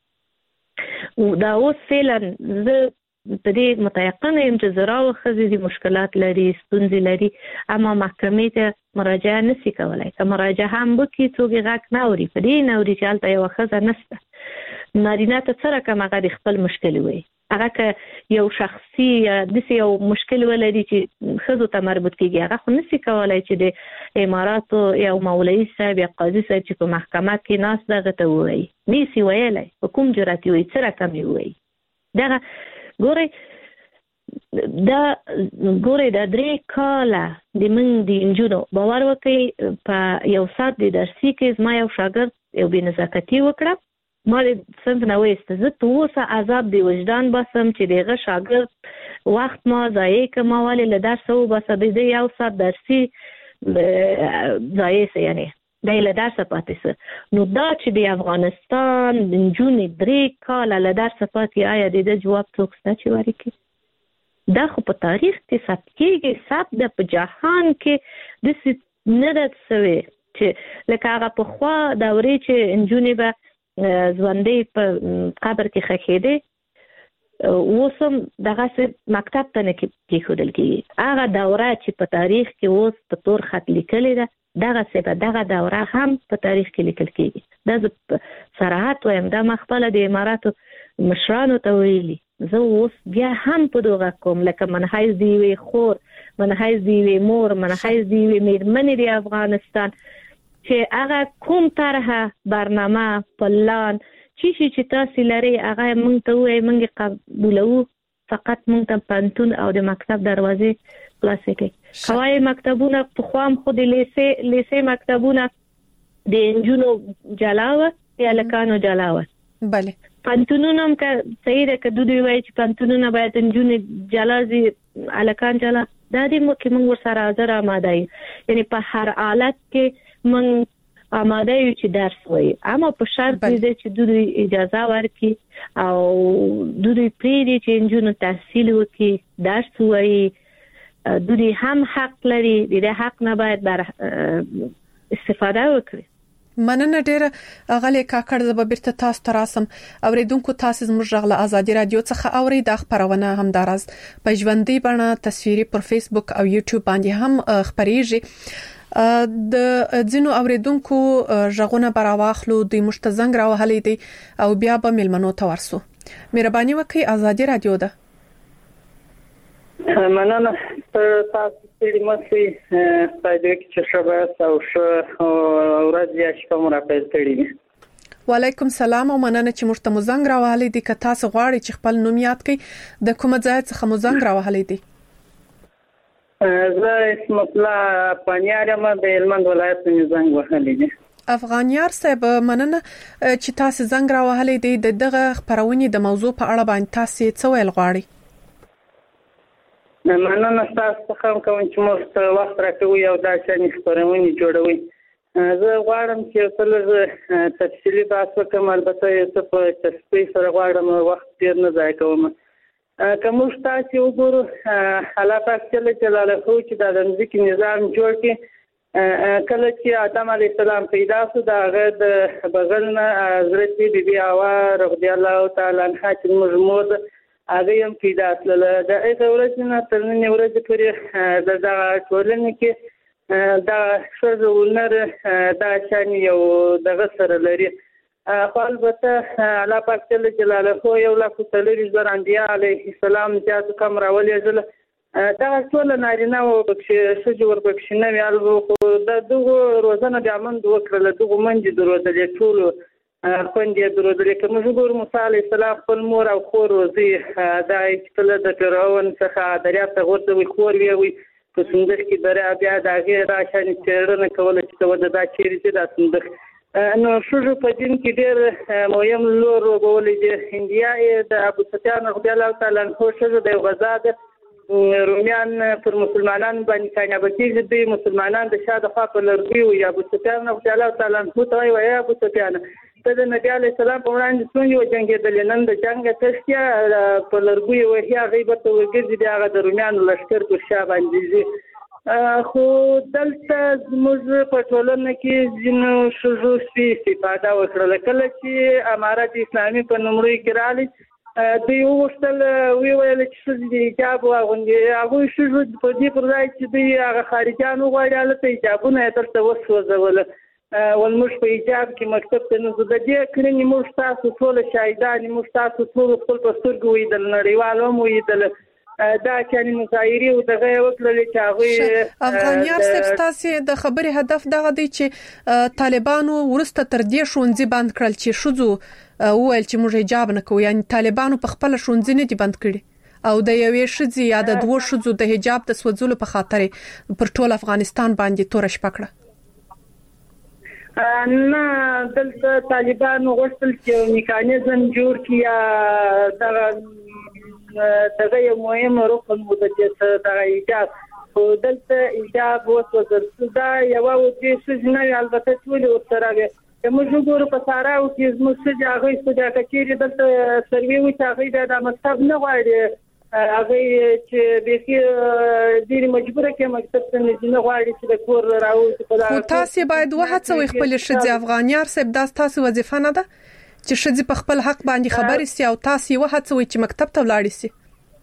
ته؟ دا اوس فعلا زه په دې متيقنه یم چې زراو خزي دي مشکلات لري، ستونزې لري، اما محکمې ته مراجعه نشي کولای. که مراجعه هم وکړي څوک یې غږ نه اوري، په دې نه اوري چې هلته یوه ښځه نشته. نارینه ته څه رقم هغه د خپل مشکل وایي، هغه که یو شخصي یا داسې یو مشکل ولري چې ښځو ته مربوط کېږي، هغه خو نشي کولای چې د اماراتو یو مولوي صاحب یا قاضي صاحب چې په محکمه کې ناست دغه ته ووایي، نشي ویلی، په کوم جرأت یې وایي، څه رقم یې وایي. دغه ګورئ دا ګورئ دا درې کاله د موږ د نجونو باور وکړئ په یو ساعت د درسي کې زما یو شاګرد یو بې نزاکتي وکړه، ما د صنف نه وایسته. زه تر اوسه عذاب د وجدان باسم چې د هغه شاګرد وخت ما ضایع کړم، ما ولې له درسه وباسه، د دې یو ساعت درسي ضایع سه، یعنی دا له درسه پاتې سه. نو دا چې د افغانستان د نجونې درې کاله له درسه پاتې، آیا د دې جواب څوک شته چې ورکړي؟ دا خو په تاریخ کې ثبت کېږي، ثبت ده په جهان کې داسې نه ده سوی چې لکه هغه پخوا دورې چې نجونې به ژوندۍ په قبر کې ښخېدې، اوس هم دغسې مکتب ته نه کېښودل کېږي. هغه دوره چې په تاریخ کې اوس په تور خط لیکلې ده، دغسې به دغه دوره هم په تاریخ کې لیکل کېږي. دا زه په صراحت وایم، دا ما خپله د اماراتو مشرانو ته ویلي. زه اوس بیا هم په دغه کوم لکه منحیز د یوې خور، منحیز د یوې مور، منحیز د یوې میرمنې د افغانستان چې هغه کوم طرحه برنامه پلان چی شي چې تاسو لري هغه موږ ته وایي، موږ قبولو، فقط موږ ته پانتون او د مکتب دروازې خلاصې کړي. هوایي مکتبونه پخوا هم خو د لیسې لیسې مکتبونه د نجونو جلا وه یا هلکانو جلا وه. بله پانتونونه هم که صحیح ده که دوی وایي چې پانتونونه باید نجونې جلا ځي، هلکان جلا، دا دې کې موږ ورسره حاضر آماده یو. یعنی په هر حالت کې موږ آماده یو چې درس وایي، اما په شرط دی چې دوی اجازه ورکړي او دوی پرېږدي چې نجونو تحصیل وکړي، درس وایي. دوی هم حق لري، د دې حق نه باید بر استفاده وکړي. مننه ډیره غلې کاکړ. زه به بیرته تاسو ته راسم. اوریدونکو تاسو زموږ غږ له ازادي رادیو څخه اوري. دا خبرونه هم دراز په ژوندۍ بڼه تصویري پر فیسبوک او یوټیوب باندې هم خبريږي. د ځینو اوریدونکو ژغونه براواخلو د مشتزنګ راوهلې دي او بیا به ملمنو ته ورسو. مهرباني وکړئ، ازادي رادیو ده. مننه تاسو ستړي مشئ، په دې کې چې شباس او ش ورځ یا شپه مو راپېل کړی. وعلیکم السلام او مننه چې موږ ته مزنګ راوهلې دي. که تاسو غواړئ چې خپل نوم یاد کړئ، د کومه ځای څخه مزنګ راوهلې دي؟ زه اسم الله پانیار یم، د هلمند ولایت نه زنګ وهلې دي. افغانیار صاحب، مننه چې تاسو زنګ راوهلې دي. د دغه خبرونې د موضوع په اړه باندې تاسو څه ویل غواړئ؟ مننه تاسو څخه کوم چې موږ وخت راکوي او دا چې خبرونه جوړوي. زه غواړم چې تل تفصیلی بحث وکړم، البته یو څه په تفصیل سره غواړم، وخت ډیر نه ضایع کوم. کوم تاسو وګورو حالات چې جلاله خو چې د ځمکې نظام جوړ کړي، کله چې آدم علی السلام پیدا شو، دا غد بغل نه حضرت بیبي حوا رضی الله تعالی عنها چې موږ مور هغه هم پیدا تل د هغه ورځ نه تر نن ورځ پورې د دا ټولنې کې دا شوه ولنر دا شان یو دغه سره لري. خو البته الله پاک جل جلاله یو لا کوتلری زراندیا علیه السلام چې کوم راولې زله دا ټول نارینه او بکشي سجور بکشي نه ویالو خو د دغه روزنه د امن د وکړه دغه منځ د روزلې ټول خوندې درودلې کوم زګور موسی علیه السلام خپل مور او خور روزي دا چې د فرعون څخه دریاب ته ورته وي خور وی وي په سندر کې دریا بیا دا غیر راشن چیرنه کول چې ود دا چیرې چې دا سندر نو شوجو په دین کې ډېر مهم لور وګولې د هندیا د ابو سفیان رضی الله تعالی عنہ شوجو د غزا د رومیان پر مسلمانانو باندې کامیاب کیږي د مسلمانانو د شاده خوا په لرګي او ابو سفیان رضی الله تعالی عنہ ته وایي ابو سفیان ته د نبی علی السلام په وړاندې څنګه جنگیدل نن د جنگ تشکیا په لرګي او هي غیبت او ګرځي د هغه د رومیانو لشکر پر شا باندې خو دلته موږ په ټولنه کې جنو شوزو سپی استفاده وکړل کله چې امارات اسلامي په نومړي کې راځي د یو وختل وی ویل چې د حجاب واغوندي هغه شوزو په دې پر ځای چې د هغه خارجانو غواړي له حجابونه ترته وسوځول ولمش په حجاب کې مکتب ته نو د دې کړنی موږ تاسو ټول شاهدان موږ تاسو ټول خپل پسترګو ویدل نړیوالو مو ویدل دا چې مظاهری او دغه وکړل چې هغه افغانیار صاحب تاسو د خبرې هدف دغه دی چې طالبانو ورسته تر دې شونځي بند کړل چې شوزو وویل چې موږ حجاب نه کوو یعنی طالبانو په خپل شونځي نه دي بند کړي او د یوې شذي یا د دوه شذو د حجاب د سوځولو په خاطر پر ټول افغانستان باندې تور شپکړه نه دلته طالبانو غوښتل چې میکانیزم جوړ کړي دا دغه یو مهم رکن مو د چې دا ایجاد خو دلته ایجاب وسوځل دا یو د سجنه البته ټول ورسره موږ ګورو په سارا او چې موږ څه هغه څه د کچېری دلته سروي و چې هغه د مکتب نه غواړي هغه چې به کې ډیر مجبور کې مکتب ته نه غواړي چې د کور راوځي په خو تاسو باید وهڅوي خپل شذ افغانیار صاحب دا تاسو وظیفه نه ده چې شذ په خپل حق باندې خبري سي او تاسو وهڅوي چې مکتب ته ولاړ شي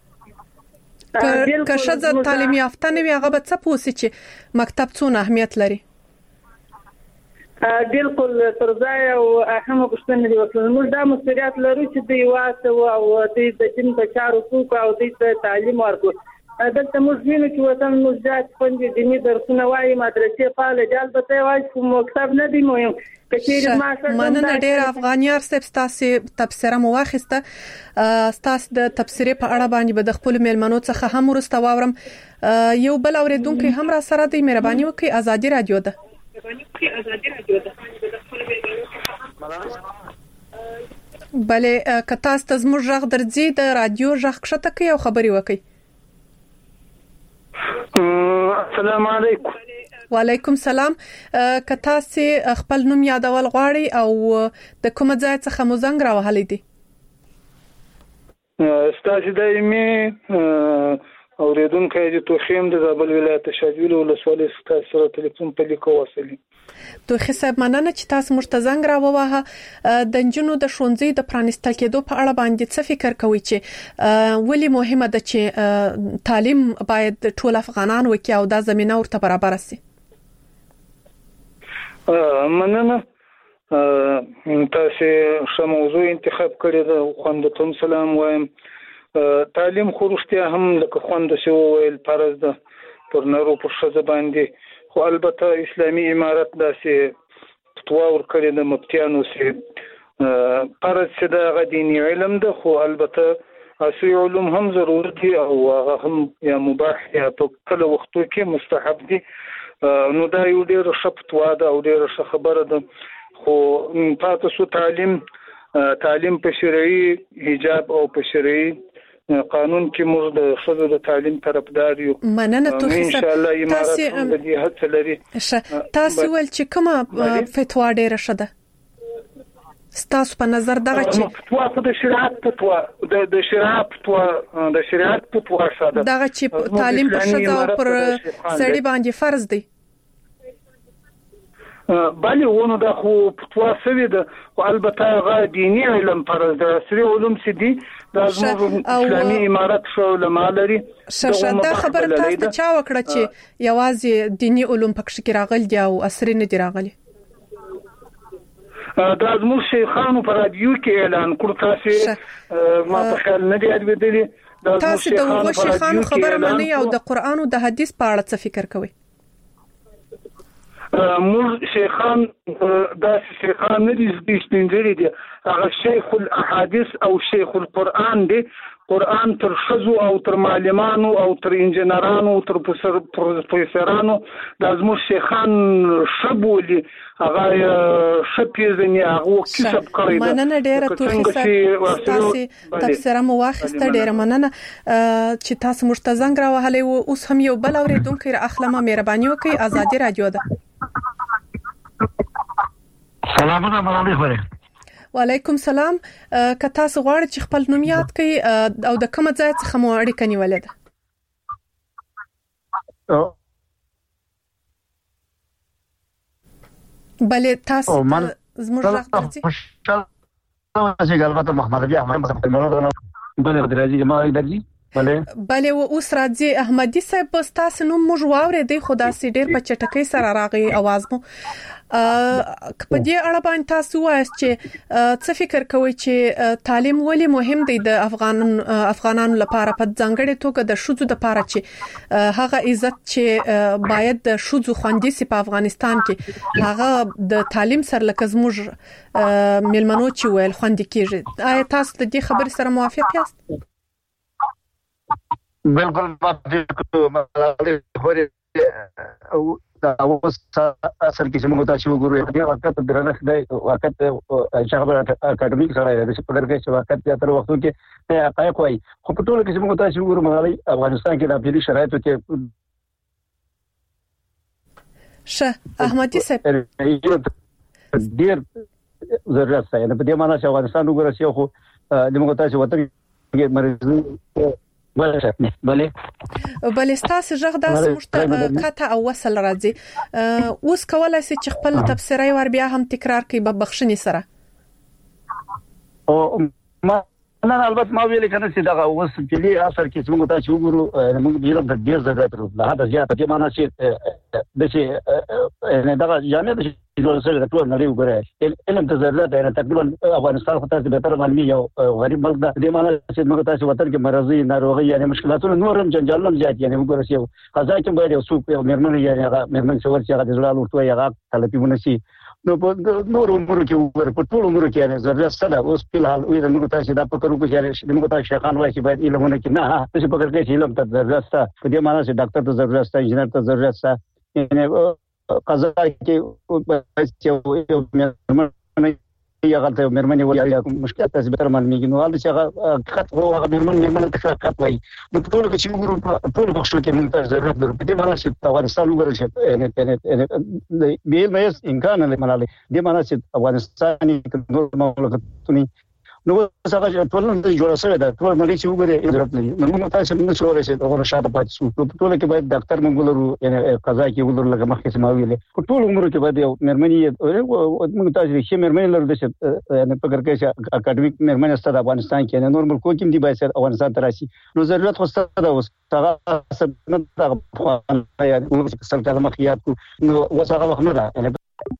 که شذ تعلیم یافته نه وي هغه به څه پوسي چې مکتب څونه اهمیت لري بالکل تر ځای او اهم غوښتنه دی وکړل موږ دا مسؤلیت لرو چې د یواسو او د دین په چارو کې او د تعلیم ورکو دلته موږ وینو چې وطن موږ ځات پندې دیني درسونه وایي مدرسې فعال دي البته وایي چې مکتب نه دی مهم کچېر ما سره مننه ډېر افغانیار صاحب تاسو تفسیر مو واخیسته تاسو د تفسیر په اړه باندې به د خپل میلمنو څخه هم ورسته واورم یو بل اوریدونکو هم را سره دی مهرباني وکړئ ازادي رادیو ده بله که تاسو ته زموږ غږ درځي د رادیو غږ کښته کوي او خبري وکړي. السلام علیکم. وعلیکم سلام. که تاسو خپل نوم یادول غواړئ او د کوم ځای څخه مو زنګ راوهلی دی؟ ستاسو دایمي اوریدونکو د توخیم د زابل ولایت شاجویل ولسوالۍ څخه سره ټلیفون په لیکو وصلي. توخی صاحب مننه چې تاسو موږ ته زنګ راووهه. د نجونو د ښوونځي د پرانیستل کېدو په اړه باندې څه فکر کوئ چې ولې مهمه ده چې تعلیم باید ټول افغانان وکړي او دا زمينه ورته برابر شي؟ مننه تاسو ښه موضوع انتخاب کړی ده. خوندتون سلام وایم. تعلیم خو رښتیا هم لکه خوند شو ویل فرض ده پر نارو پر ښځه باندې خو البته اسلامي امارت داسې فتوا ورکړې ده مفتیانو چې فرض چې دا دیني علم ده خو البته اصلي علوم هم ضروري دي او هغه هم یا مباح یا په کله وختو کې مستحب دي. نو دا یو ډېر ښه فتوا ده او ډېر ښه خبره ده خو تاسو تعلیم تعلیم په شرعي حجاب او په شرعي قانون کې موږ د خزو د تعلیم طرفدار یو. مننه توخی ان شاء الله امارات هم د دې هڅه لري. تاسو ول چې کومه فتوا ډیره شده ستاسو په نظر دغه چې فتوا د شریعت فتوا د شریعت فتوا د شریعت فتوا شده دغه چې تعلیم په شذا او پر سړي باندې فرض دی. بله ونه د خو فتوا سوي ده او البته غا دینی علم فرض ده سری علوم سدي د اسلامي امارت شو لمالري شاده خبره تاسو چا وکړه چې یوازې دینی علوم پکښ کې راغلي دي او عصري نه دي راغلي دا زموږ شیخانو پر رادیو کې اعلان کړ تاسو ما په خیال نه دی اورېدلی تاسو د وګ شیخانو خبره مانی او د قران او د حدیث په اړه څه فکر کوئ موږ شیخان د شیخان نه دي سپینځري دي هغه شیخ الاحاديث او شیخ القرآن دي قرآن تر شزو او تر معلمانو او تر انجنيرانو او تر پروفیسورانو د زموږ شیخان شبولي هغه شپېزنی هغه کسب کړی دا مننه ډیره توخه تاسو تفسیر مو واخسته ډیره مننه چې تاسو مشتزنګ راوهلې او اوس هم یو بل اوریدونکو را اخلمه مهرباني وکي ازادي رادیو ده سلامونه ملامت خبره وعلیکم سلام که تاسو غواړئ چې خپل نوم یاد کړئ او د کوم ځای څخه مو اړیکه نیولې ده بله تاسو زموږ راځي چې البته محمد بیا هم بله درځي ما درځي بله بله اوس راځي احمدي صاحب تاسو نوم موږ واورېدې خدا سي ډېر په چټکۍ سره راغی आवाज مو په دې اړه باندې تاسو وایئ چې څه فکر کوئ چې تعلیم ولې مهم دی د افغان افغانانو لپاره په ځانګړي توګه د شوزو لپاره چې هغه عزت چې باید د شوزو خوندې سي په افغانستان کې هغه د تعلیم سره لکه زموږ ملمنو چې ویل خوندې کیږي آیا تاسو د دې خبرې سره موافق یاست بالکل مطلب خوري او دا اوس اصل کې موږ تاسو وګورئ دا وخت درنه دی وخت شغله اکیډمیک سره د سپډر کې چې وخت تر وختو کې حقایق وایي خو په ټول کې موږ تاسو وګورئ مغالي افغانستان کې د ابتدایي شرایطو کې شه احمدي صاحب ډیر ضرورت دی په دې معنی چې افغانستان وګورئ چې خو د موږ تاسو وطن کې مرزي بله بله تاسو ژغ داسې مشته قطع او وصل راځي اوس کولای شئ چې خپل تفسیري ور بیا هم تکرار کړئ په بخښنې سره او ما نه البته ما ویل کنه چې دا اوس چې لی اثر کې موږ تاسو وګورو موږ د علم د ډیر ضرورت لرو لا دا زیات په معنا چې د چې نه دا جامع د جوړ سره د ټول نړۍ وګورئ علم د ضرورت دی تقریبا افغانستان خو تاسو به تر باندې یو غریب ملک ده د معنا چې موږ تاسو وطن کې مرضی ناروغي یعنی مشکلاتونه نور هم جنجالونه زیات یعنی وګورئ چې قضا کې باید یو څوک یو مرمن یعنی هغه مرمن څور چې هغه د زړه لورته هغه طلبونه شي نو په نور عمر کې وګورئ په ټول عمر کې یعنی ضرورت څه اوس په حال ویل موږ تاسو دا په کارو کې چې موږ تاسو شیخان وایي چې باید علمونه کې نه تاسو په کار کې علم ته ضرورت ده په دې معنی چې ډاکټر ته ضرورت ده انجنیر ته ضرورت ده یعنی قضا کې یو مرمن یا غلطه مرمن ولا مشکلات تاسو به تر معلومیږي نو حالت چې هغه خط هو هغه مرمن مرمن ته خط وایي نو په ټول کې چې موږ ټول بخښل کې موږ ضرورت لرو په دې معنی چې افغانستان وګورئ چې به مې امکان نه ملالي دې معنی چې افغانستان نور مملکتونه نو څنګه ټول نن جوړ شوی دا ټول ملي چې وګورئ ضرورت لري نو موږ تاسو نه څورې چې هغه شاته پاتې شو په ټول کې باید ډاکټر موږ لرو یعنی قضا کې ولر لګه مخکې سم ویلې په ټول عمر کې باید یو مرمنی موږ تاسو چې مرمنی لرو د یعنی په کار کې اکیډمیک مرمنی ستاسو افغانستان کې نور ملکو کې دی باید افغانستان ته راشي نو ضرورت خو ستاسو اوس هغه څه نه دا یعنی موږ څه کله مخیات کو نو وسغه وخت نه یعنی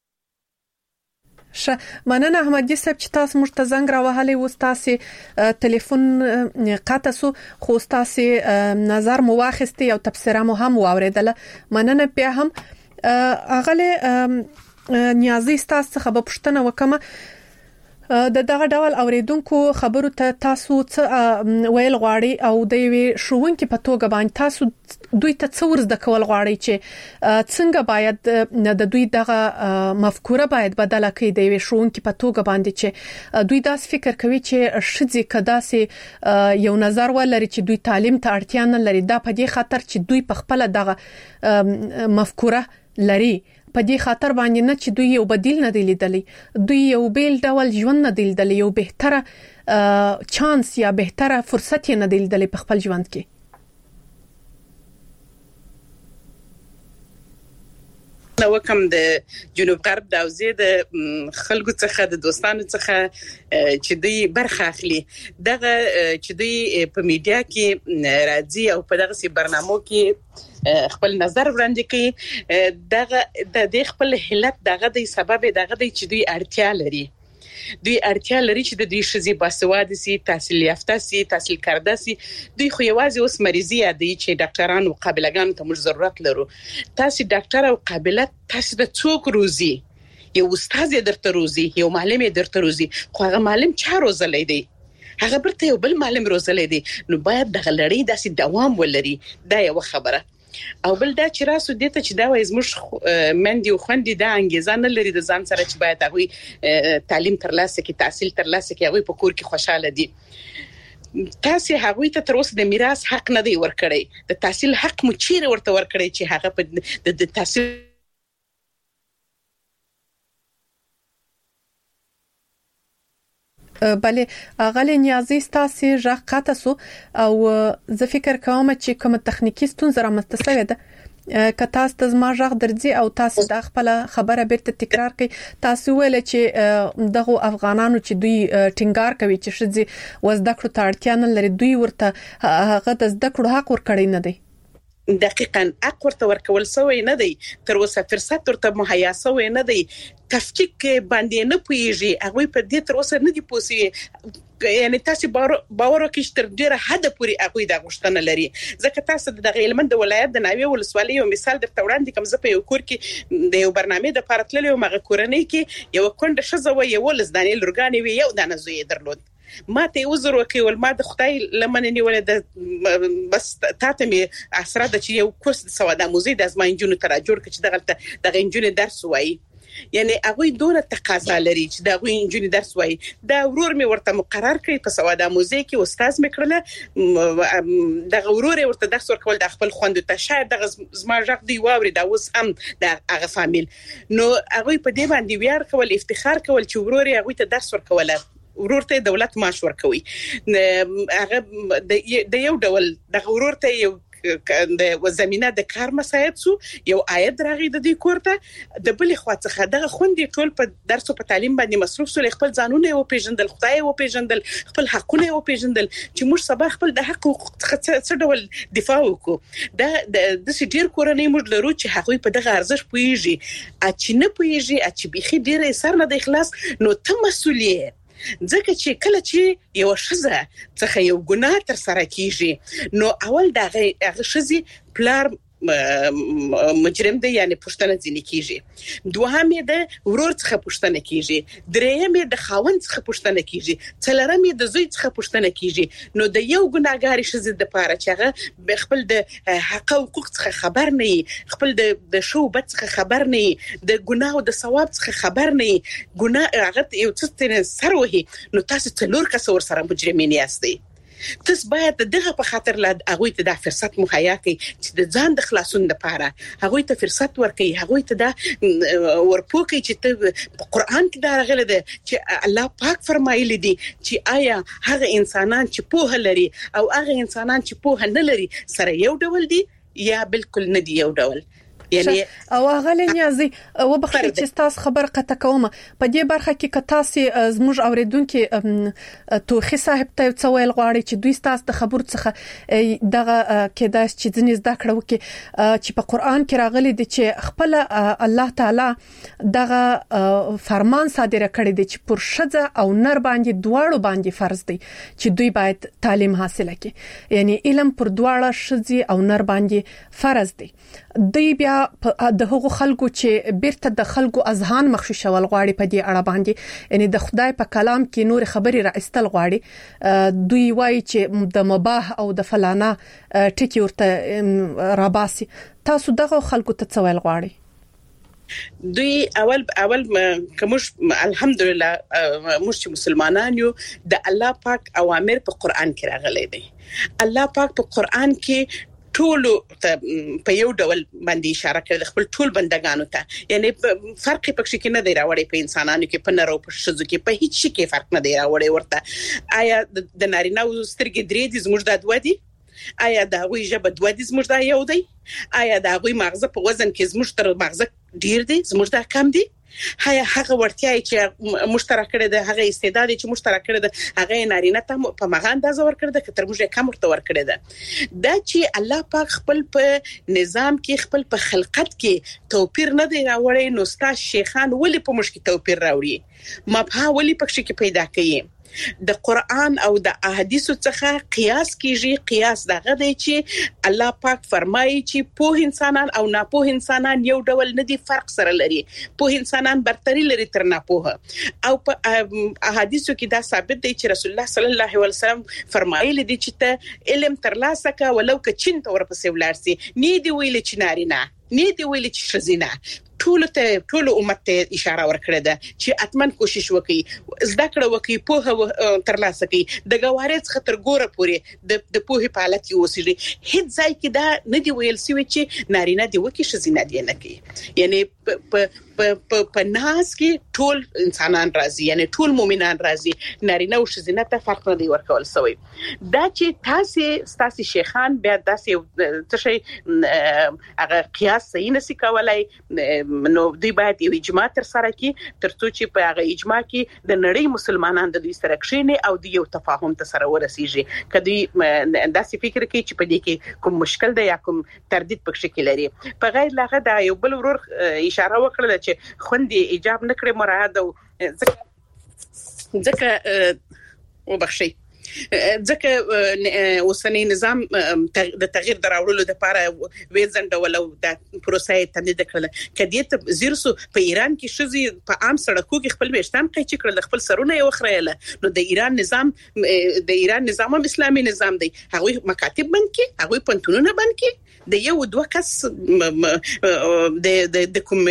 ش مننه احمدي صاحب چې تاسو مشتزنګ راوهلې و تاسو ټلیفون قطع سو خو تاسو نظر مو واخستي او تفسیر مو هم واوریدله مننه بیا هم اغله نیازي تاسو خبر پښتنه وکمه د دغه ډول اوریدونکو خبرو ته تاسو څه ویل غواړي او د وی شوونکو په توګه باندې تاسو دوی ته څور زده کول غواړي چې څنګه باید د دوی دغه مفکوره باید بدله کړي د وی شوونکو په توګه باندې چې دوی داس فکر کوي چې شذي کدا سي یو نظر ولري چې دوی تعلیم ته اړتیا نه لري دا په دې خاطر چې دوی په خپل دغه مفکوره لري په دې خاطر باندې نه چې دوی یو بدیل نه دی لیدلی دوی یو بیل ډول ژوند نه دی لیدلی یو بهتره چانس یا بهتره فرصت نه دی لیدلی په خپل ژوند کې مننه وکم د جنوب غرب د اوزې د خلکو څخه د دوستانو څخه چې دوی برخه اخلي دغه چې دوی په میډیا کې راځي او په دغه سي برنامو کې خپل نظر وړاندې کوي دغه د خپل حالت دغه د سبب دغه د چې دوی اړتیا لري دوی اړتیا لري چې د دې شذې باسواد سي تحصیل یافته سي تحصیل کرده سي دوی خو یوازې اوس مریضي دي چې ډاکټرانو قابلګان ته موږ ضرورت لرو تاسو ډاکټر او قابلیت تاسو د څوک روزي یو استاد درته روزي یو معلم درته روزي خو هغه معلم چا روزلې دی هغه برته یو بل معلم روزلې دی نو باید د غلړې داسې دوام ولري دا یو خبره او بل دا چې راسو دته چې دا وایي زموږ مندي او خوندې د انګیزه نه لري د ځان سره چې باید هغه تعلیم ترلاسه کړي تحصیل ترلاسه کړي هغه په کور کې خوشاله دي تاسو هغه ته تر اوسه د میراث حق نه دی ورکړی د تحصیل حق مو چیرې ورته ورکړی چې هغه په د تحصیل بله اغلی نیازی ستاسو ژغ قطع سو او زه فکر کوم چې کوم تخنیکی ستونزه رامنځته شوې ده که تاسو د زما ژغ درځي او تاسو د خپل خبره بیرته تکرار کړئ تاسو ویل چې دغه افغانانو چې دوی ټینګار کوي چې شذې وزده کړو ته اړتیا نه لري دوی ورته هغه د زده کړو حق ورکړی نه دی دقیقاً حق ورته ورکول سوی نه دی تر اوسه فرصت ورته مهیا سوی نه دی تفکیک باندې نه پويږي هغه په دې تر اوسه نه دی پوسي یعنی تاسو باور وکړئ تر ډیره حد پورې هغه د غشتنه لري ځکه تاسو د غیلمن د ولایت د ناوی ولسوالۍ یو مثال درته وړاندې کوم زه په یو کور کې د یو برنامه د پارتللو مغه کورنۍ کې یو کونډه شزه و یو لزدانې لورګانې وی یو دانه زوی درلود ما ته وزر وکول ما د خدای لمنه نیول د بس تاته می اسره د چې یو کورس د سواده موزي د ازما انجونو تر جوړ کړي دغه د انجونو درس وایي یعنی هغه دونه تقاضا لري چې د هغه انجونو درس وایي دا ورور می ورته مقرر کړی په سواده موزي کې استاد می کړل د ورور ورته درس ورکول د خپل خوند ته شاید د زما ژغ دی واوري دا اوس هم د هغه فامیل نو هغه په دې باندې ویار کول افتخار کول چې ورور هغه ته درس ورکول ورور ته دولت معاش ورکوي هغه د یو ډول د ورور ته یو د زمينه د کار مساعد سو یو عاید راغی د دې کوړه د بلې خوا څخه دغه خوندې ټول په درس او په تعلیم باندې مصروف سول خپل ځانونه او پیژندل خدای او پیژندل خپل حقونه او پیژندل چې موږ سبا خپل د حق څخه ډول دفاع وکړو دا د سټیر کورنۍ موږ لرو چې هغه په دغه ارزښت پويږي چې نه پويږي چې بيخي ډیره سر نه د اخلاص نو ته مسؤلیت ځکه چې کله چې یو شزه څخه یو ګناه تر سره کیږي نو اول دغه هغه شزي پلار مجرم دی یعنی پښتنه ځینې کیږي دوهم یې د ورور څخه پښتنه کیږي دریم یې د خاوند څخه پښتنه کیږي څلورم یې د زوی څخه پښتنه کیږي نو د یو ګناګار شزه د پاره چې هغه خپل د حق او حقوق څخه خبر نه خپل د د شو بد څخه خبر نه د ګناه او د ثواب څخه خبر نه ګناه هغه یو څه سره وهي نو تاسو څلور کس ور سره مجرمین یاستئ تاسو باید دغه په خاطر لا هغه ته د فرصت مهیا کړئ چې د ځان د خلاصون لپاره هغه ته فرصت ورکړي هغه ته د ورپوکي چې ته قرآن کې دا راغلي ده چې الله پاک فرمایلی دي چې آیا هغه انسانان چې په لري او هغه انسانان چې په نه لري سره یو ډول دي یا بالکل نه دي یو ډول یعنی او هغه نیازي و بخیر چې تاسو خبر قطع کوم په دې برخه کې ک تاسو زموږ اوریدونکو توخي صاحب ته څویل غواړي چې دوی تاسو د خبر څخه دغه کې داس چې ځنې زده کړو کې چې په قران کې راغلي دي چې خپل الله تعالی دغه فرمان صادره کړی دی چې پر شذ او نر باندې دواړو باندې فرض دی چې دوی باید تعلیم حاصل کړي یعنی علم پر دواړه شذ او نر باندې فرض دی دوی بیا د هغو خلکو چې بیرته د خلکو اذهان مخشوشول غواړي په دې اړه باندې یعنی د خدای په کلام کې نور خبري را استل غواړي دوی وایي چې د مباح او د فلانا ټکی ورته راباسي تاسو دغه خلکو ته څویل غواړي دوی اول اول کومش الحمدلله موږ مسلمانان یو د الله پاک اوامر په قران کې راغلي دي الله پاک په قران کې ټول په یو ډول باندې اشاره کوي خپل ټول بندگانو ته یعنی فرق پکې کې نه دی راوړی په انسانانو کې په نرو په شذو کې په هیڅ شي کې فرق نه دی راوړی ورته آیا د نارینه او سترګې درې دي زموږ د دوه دي آیا دا غوي ژبه دوه دي زموږ دا یو دی؟ آیا دا غوي مغزه په وزن کې زموږ تر مغزه ډیر دی زموږ دا کم دی؟ هيا هغه ورتیا چې مشترک کړي ده هغه استعداد چې مشترک کړي ده هغه نارینه ته په مغان اندازه ور کړی ده که تر موږ کم ورته ور کړی ده دا چې الله پاک خپل په نظام کې خپل په خلقت کې توپیر نه دی راوړی نو ستا شیخان ولې په مشکل توپیر راوړي مبها ولې پکې کې پیدا کړي د قران او د احادیثو څخه قیاس کیږي قیاس دغه دی چې الله پاک فرمایي چې په انسانان او ناپوه انسانان یو ډول نه دي فرق سره لري په انسانان برتری لري تر ناپوه او په احادیثو کې دا ثابت دی چې رسول الله صلی الله علیه وسلم فرمایلی دی چې ته علم ترلاسه کا ولو که چین ته ورپسې ولارسي نه دی ویل چې نارینه نه دی ویل چې شزینه ټول ته ټول امت ته اشاره ورکړه ده چې اتمن کوشش وکړي زده کړه وکړي په ترلاسه کړي د ګوارې خطر ګوره پوري د د په حالت یو وسیږي هیڅ ځای کې دا نه دی ویل سوي چې نارینه دی وکړي شزینه دی نه کوي یعنی په په په ناس کې ټول انسانان راضي یعنی ټول مؤمنان راضي نارینه او شزینه ته فرق نه دی ورکول سوی دا چې تاسو تاسو شیخان بیا داسې څه شي هغه قیاس صحیح نسی کولای نو دوی باید یو اجماع تر سره کړي ترڅو چې په هغه اجماع کې د نړۍ مسلمانان د دوی سره کښیني او د یو تفاهم ته سره ورسیږي کدی داسې فکر کوي چې په دې کې کوم مشکل دی یا کوم تردید پکې کې لري په غیر لاغه دا یو بل ورور اشاره وکړه چې خوندې ایجاب نکړي مراد او ځکه ځکه وبخشي ځکه اوسنی نظام د تغییر دراوړلو لپاره وېزنده ولو د پروسې تندید کړل کدی ته زیرسو په ایران کې شزي په عام سړکو کې خپل وشتان قیچ کړل خپل سرونه یو خړېله نو د ایران نظام د ایران نظام اسلامي نظام دی هغه مکاتب بند کې هغه پنتونونه بند کې د یو دوه کس د د کوم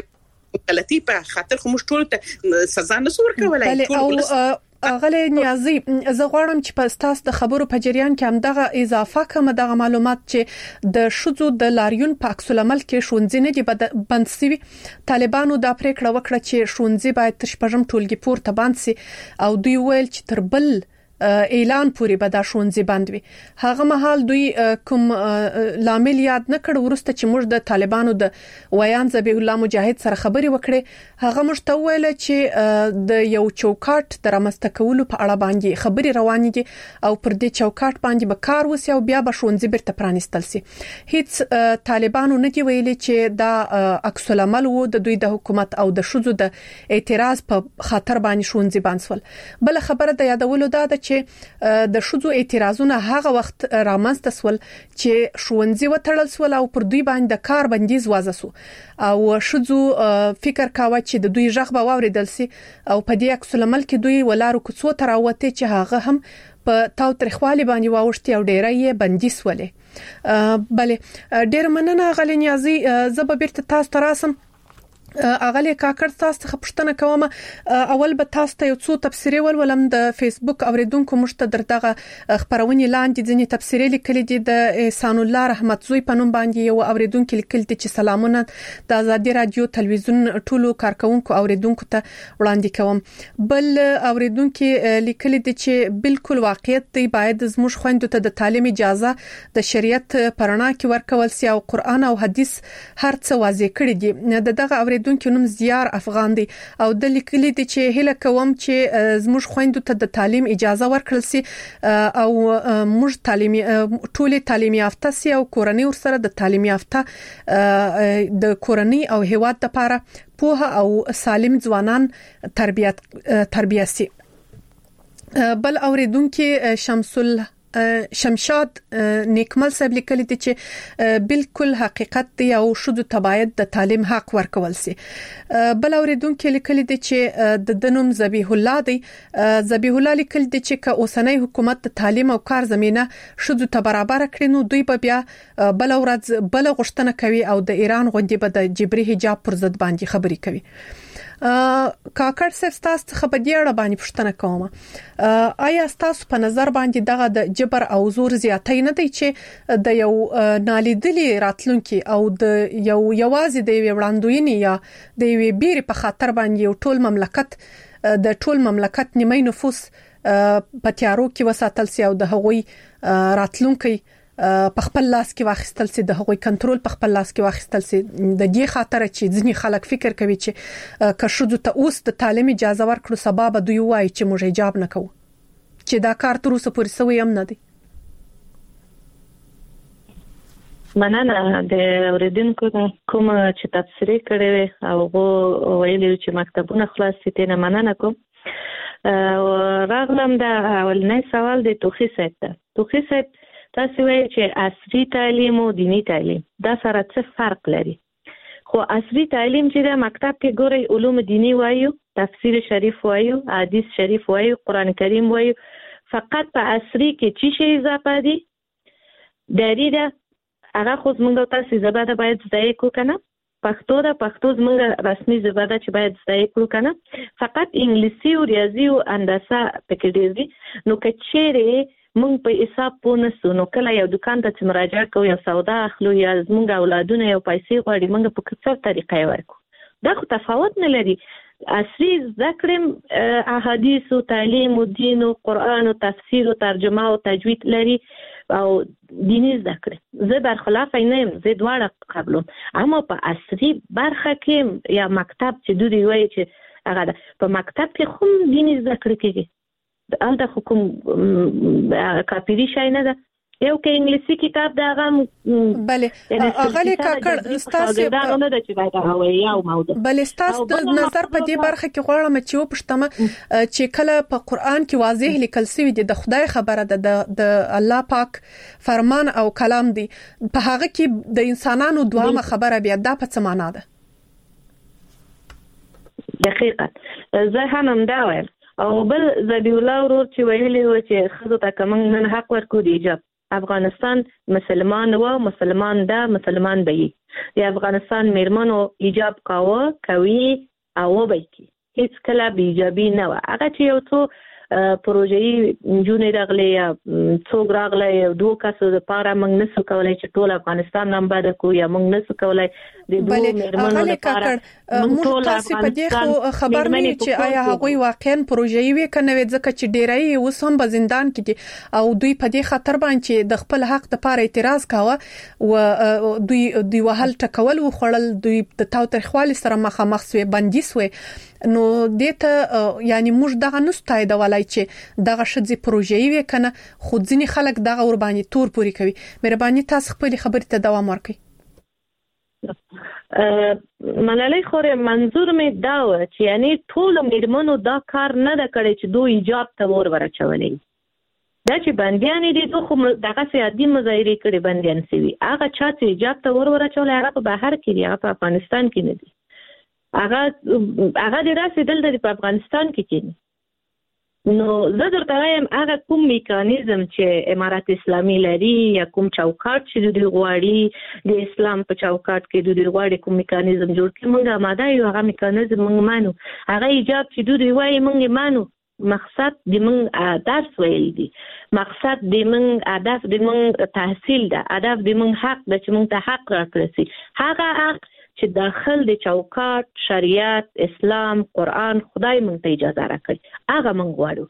غلطي په خاطر خو مشټول ته سزا نه ور کولای ټول اغله نیازي زه غواړم چې په تاسو د خبرو په جریان کې هم دغه اضافه کوم دغه معلومات چې د شذو د لاریون په عکس العمل کې شونځي نه دي بند سوي طالبانو دا پریکړه وکړه چې شونځي باید تر شپږم ټولګي پورته بند سي او دوی ویل چې تر بل اعلان پورې به دا شونځي بند وي هغه مهال دوی کوم لامل یاد نه کړ ورسته چې موږ د طالبانو د ویان ذبیح الله مجاهد سره خبري وکړې هغه موږ ته ویل چې د یو چوکاټ د رامسته کولو په اړه باندې خبري روانې دي او پر دې چوکاټ باندې به کار وسی او بیا به شونځي برته پرانستل سي هیڅ طالبانو نه دی ویلي چې دا عکس العمل وو د دوی د حکومت او د شذو د اعتراض په خاطر باندې شونځي بانسول بل خبره د یادولو دا ده چې د شذو اعتراضونه هغه وخت رامنځته سول چې شونځي وټړل سول او پر دوی باندې کار بندیز وازه سو او شذو فکر کاوه چې د دوی ژغ به واوریدل سي او په دې عکس العمل کې دوی ولارو کوڅو تراوته چې هغه هم په تاو ترخوالي باندې واوښتي او ډیره یې بندیز ولې بله ډیر مننه غلي نیازي زب بیرته تاسو تراسم اغلی کاکړ تاسو ته پښتنه کوم اول به تاسو ته یو څو تفسیري ولولم د فیسبوک اوریدونکو مشته درته خبرونه لاندې ځینې تفسیري لیکلي دي د احسان الله رحمت زوی په نوم باندې یو اوریدونکو لیکل دي چې سلامونه د آزادي رادیو تلویزیون ټولو کارکونکو اوریدونکو ته وړاندې کوم بل اوریدونکو لیکل دي چې بالکل واقعیت دی باید زموږ خويندو ته د تعلیم اجازه د شریعت پرانا کې ورکول سي او قران او حديث هر څه واضح کړی دي دغه اوریدونکو نوم زیار افغان دی او د لیکلي دي چې هله کوم چې زموږ خويندو ته د تعلیم اجازه ورکړل سي او موږ تعلیمي ټولي تعلیمي یافته سي او کورنۍ ورسره د تعلیمي یافته د کورنۍ او هیواد لپاره پوهه او سالم ځوانان تربیت تربیه سي بل اوریدونکو شمسل شمشاد نیکمل صاحب لیکلي دي چې بالکل حقیقت دی او شذو تبعید د تعلیم حق ورکول سي بل اوریدونکو لیکلي دي چې د دنوم ذبیح الله دی ذبیح الله لیکل دي چې که اوسنۍ حکومت د تعلیم او کار زمينه شذو ته برابر کړي نو دوی به بیا بل ورځ بل غشتنه کوي او د ایران غونډې به د جبري حجاب پر ضد باندې خبري کوي کاکړ صاحب تاسو ته په دې اړه باندې پوښتنه کوم آیا تاسو په نظر باندې دغه د جبر او زور زیاتې نه دی چې د یو نالیدلي راتلونکي او د یو یوازې د وړاندوینې یا د وی بیر په خاطر باندې یو ټول مملکت د ټول مملکت نیمه نفوس په تیارو کې وساتل سي او د هغوی راتلونکي په خپل لاس کې واخیستل سي، د هغوی کنټرول په خپل لاس کې واخیستل سي. د دې خاطر چې ځینې خلک فکر کوي چې که شذو ته اوس د تعلیم اجازه ورکړو سبا به دوی وایي چې موږ حجاب نه کوو، چې دا کار تر اوسه پورې سوی هم نه دی. مننه د اوریدونکو کوم چې تفسیر کړی او هغه ویلي چې مکتبونه خلاص دي، ته مننه کوم. راغلم د اولنې سوال د توخی صاحب ته. توخی صاحب تاسو وایي چې عصري تعلیم او دینی تعلیم دا سره څه فرق لري؟ خو عصري تعلیم چې د مکتب کې ګوري علوم دینی وایو، تفسیر شریف وایو، حدیث شریف وایو، قران کریم وایو، فقط په عصري کې چې شی اضافه دي دری ده هغه خو زمونږ تاسو زباده باید زده کو کنه، پښتو ده پښتو زمونږ رسمي زباده چې باید زده کو کنه، فقط انګلیسي او ریاضي او هندسه پکې ډیر دي. نو کچېره مونږ په حساب پونه سو نو کله یو دکان ته مراجعه کوو یا سودا اخلو یا زمونږ اولادونه یو پیسې غواړي مونږ په څه طریقې ورکو، دا خو تفاوت نه لري. عصري ذکر احادیث او تعلیم او دین او قران او تفسیر او ترجمه او تجوید لري او دیني ذکر زه برخلاف نه یم، زه دواړه قبولم. اما په عصري برخه کې یا مکتب چې دوی وایي چې هغه په مکتب کې هم دیني ذکر کېږي، الته حکم کاپیری شای نه ده. یو کې انګلیسي کتاب دا غم بله اغلی کاکړ استاسو دا نه ده چې باید هغه یا موضوع بله استاسو د نظر په دې برخه کې غواړم چې و پښتمه چې کله په قران کې واضح لیکل شوی دی د خدای خبره ده، د الله پاک فرمان او کلام دی، په هغه کې د انسانانو دوامه خبره بیا دا په څه معنا ده؟ دقیقاً زه هم دا وایم. او بل زبی الله ورور چې ویلي و چې خزو ته کوم نن حق ورکو دی ایجاب، افغانستان مسلمان و مسلمان ده مسلمان به دی، افغانستان میرمنو ایجاب کاوه کوي او به کی هیڅ کله بی ایجابي نه و. هغه چې یو څو پروژې جون راغلي یا څوک راغلي یو دوه کسو د پاره موږ نسو کولای چې ټول افغانستان نام باندې کو یا موږ نسو کولای د دوه میرمنو لپاره موږ تاسو په دې خو خبر نه چې آیا هغه واقعا پروژې وي کنه ځکه چې ډیرای اوس هم په زندان کې دي او دوی په دې خاطر باندې د خپل حق لپاره اعتراض کاوه او دوی دوی وهل ټکول او خړل دوی د تاوتریخوالي سره مخامخ سوی بندي سوی. نو دته یعنی موږ دغه نستای د ولای چې دغه شذې پروژې وي کنه خو ځینې خلک دغه ور باندې تور پوری کوي. مهرباني تاسو خپل خبرې ته دوام ورکړئ. ملالۍ خوره منظور می دا و چې یعنی ټول میرمنو دا کار نه د کړی چې دوی ایجاب ته ور ورچولې، دا چې بنديان دي دوی خو دغه سیادي مظاهره کړي بنديان سوي، هغه چا چې ایجاب ته ور ورچولې هغه په بهر کې دی، هغه په افغانستان کې نه دی، هغه هغه د راسي دلته په افغانستان کې کېږي. نو زه درته وایم هغه کوم میکانیزم چې امارات اسلامي لري یا کوم چوکاټ چې دوی غواړي د اسلام په چوکاټ کې دوی غواړي کوم میکانیزم جوړ کړي موږ آماده یو هغه میکانیزم موږ مانو. هغه ایجاب چې دوی وایي موږ مانو، مقصد د موږ درس ویل دي، مقصد د موږ هدف د موږ تحصیل ده، هدف د موږ حق ده چې موږ ته حق راکړي سي. هغه حق چې داخل د چوکاټ شریعت اسلام قران خدای مونږ ته اجازه راکړي هغه مونږ غواړو،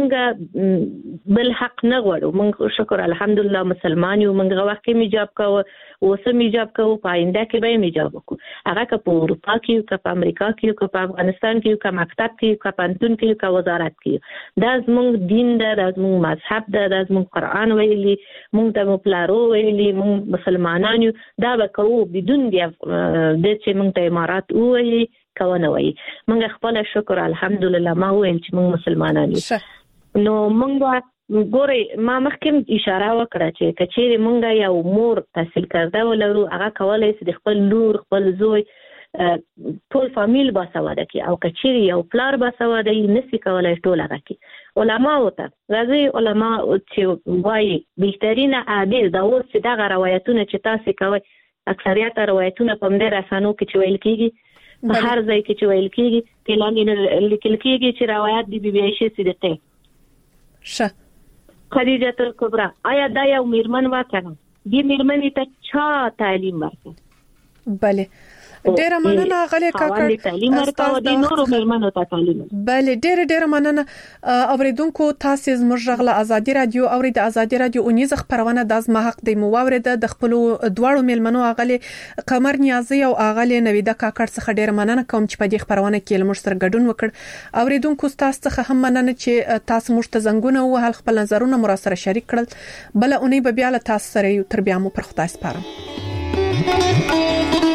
مونږ بل حق نه غواړو. مونږ شکر الحمدلله مسلمان یو، مونږ وخت کې ایجاب کوو اوس هم ایجاب کوو، پاینده کې به ایجاب وکړو، هغه که په اروپا کې که په امریکا کې که په افغانستان کې که مکتب کې که پانتون کې که وزارت کې، دا زمونږ دین ده، دا زمونږ مذهب ده، دا زمونږ قران ویلي، مونږ ته مو پلارو ویلي، مونږ مسلمانان یو، دا به کوو بدون دی د چې موږ ته امارات وایي کوونه وایي. موږ خپل شکر الحمدلله ما ویل چې موږ مسلمانان یو. نو موږ ګوري ما مخکې اشاره وکړه چې کچېره موږ یو مور تحصیل کرده ولرو هغه کولای شي د خپل لور خپل زوی ټول فامیل باسواده کی او کچېره یو پلار باسواده یې نسی کولای ټول هغه کی. علما وته راځي علما چې وایي بهترینه عادل دا اوس چې دا روایتونه چې تاسو کوي اکثریت روایتونه په مدیر اسانو کې چې ویل کیږي په هر ځای کې چې ویل کیږي کلامي لیکل کیږي چې روایت دی بی بی عائشہ صدیقه شه خدیجه الکبرى آیا دا یو میرمن واکنه دی میرمنې ته چا تعلیم ورکړ؟ بله ډیره مننه غلې کاکړ تعلیم ورکوي د نورو مېرمنو ته تعلیم. بله ډیره ډیره مننه اوریدونکو. تاسو زموږ غږ ازادي رادیو اوري د ازادي رادیو اونیز خبرونه د ازما حق د موارد د خپل دواړو مېلمنو غلې قمر نیازي او غلې نویده کاکړ څخه ډیره مننه کوم چې په دې خبرونه کې لمر سره ګډون وکړ. اوریدونکو تاسو څخه هم مننه چې تاسو موږ ته زنګونه وهل خپل نظرونه مر سره شریک کړل. بل اونۍ به بیا له تاسو سره یو تر بیا مو پر خدای سپارم.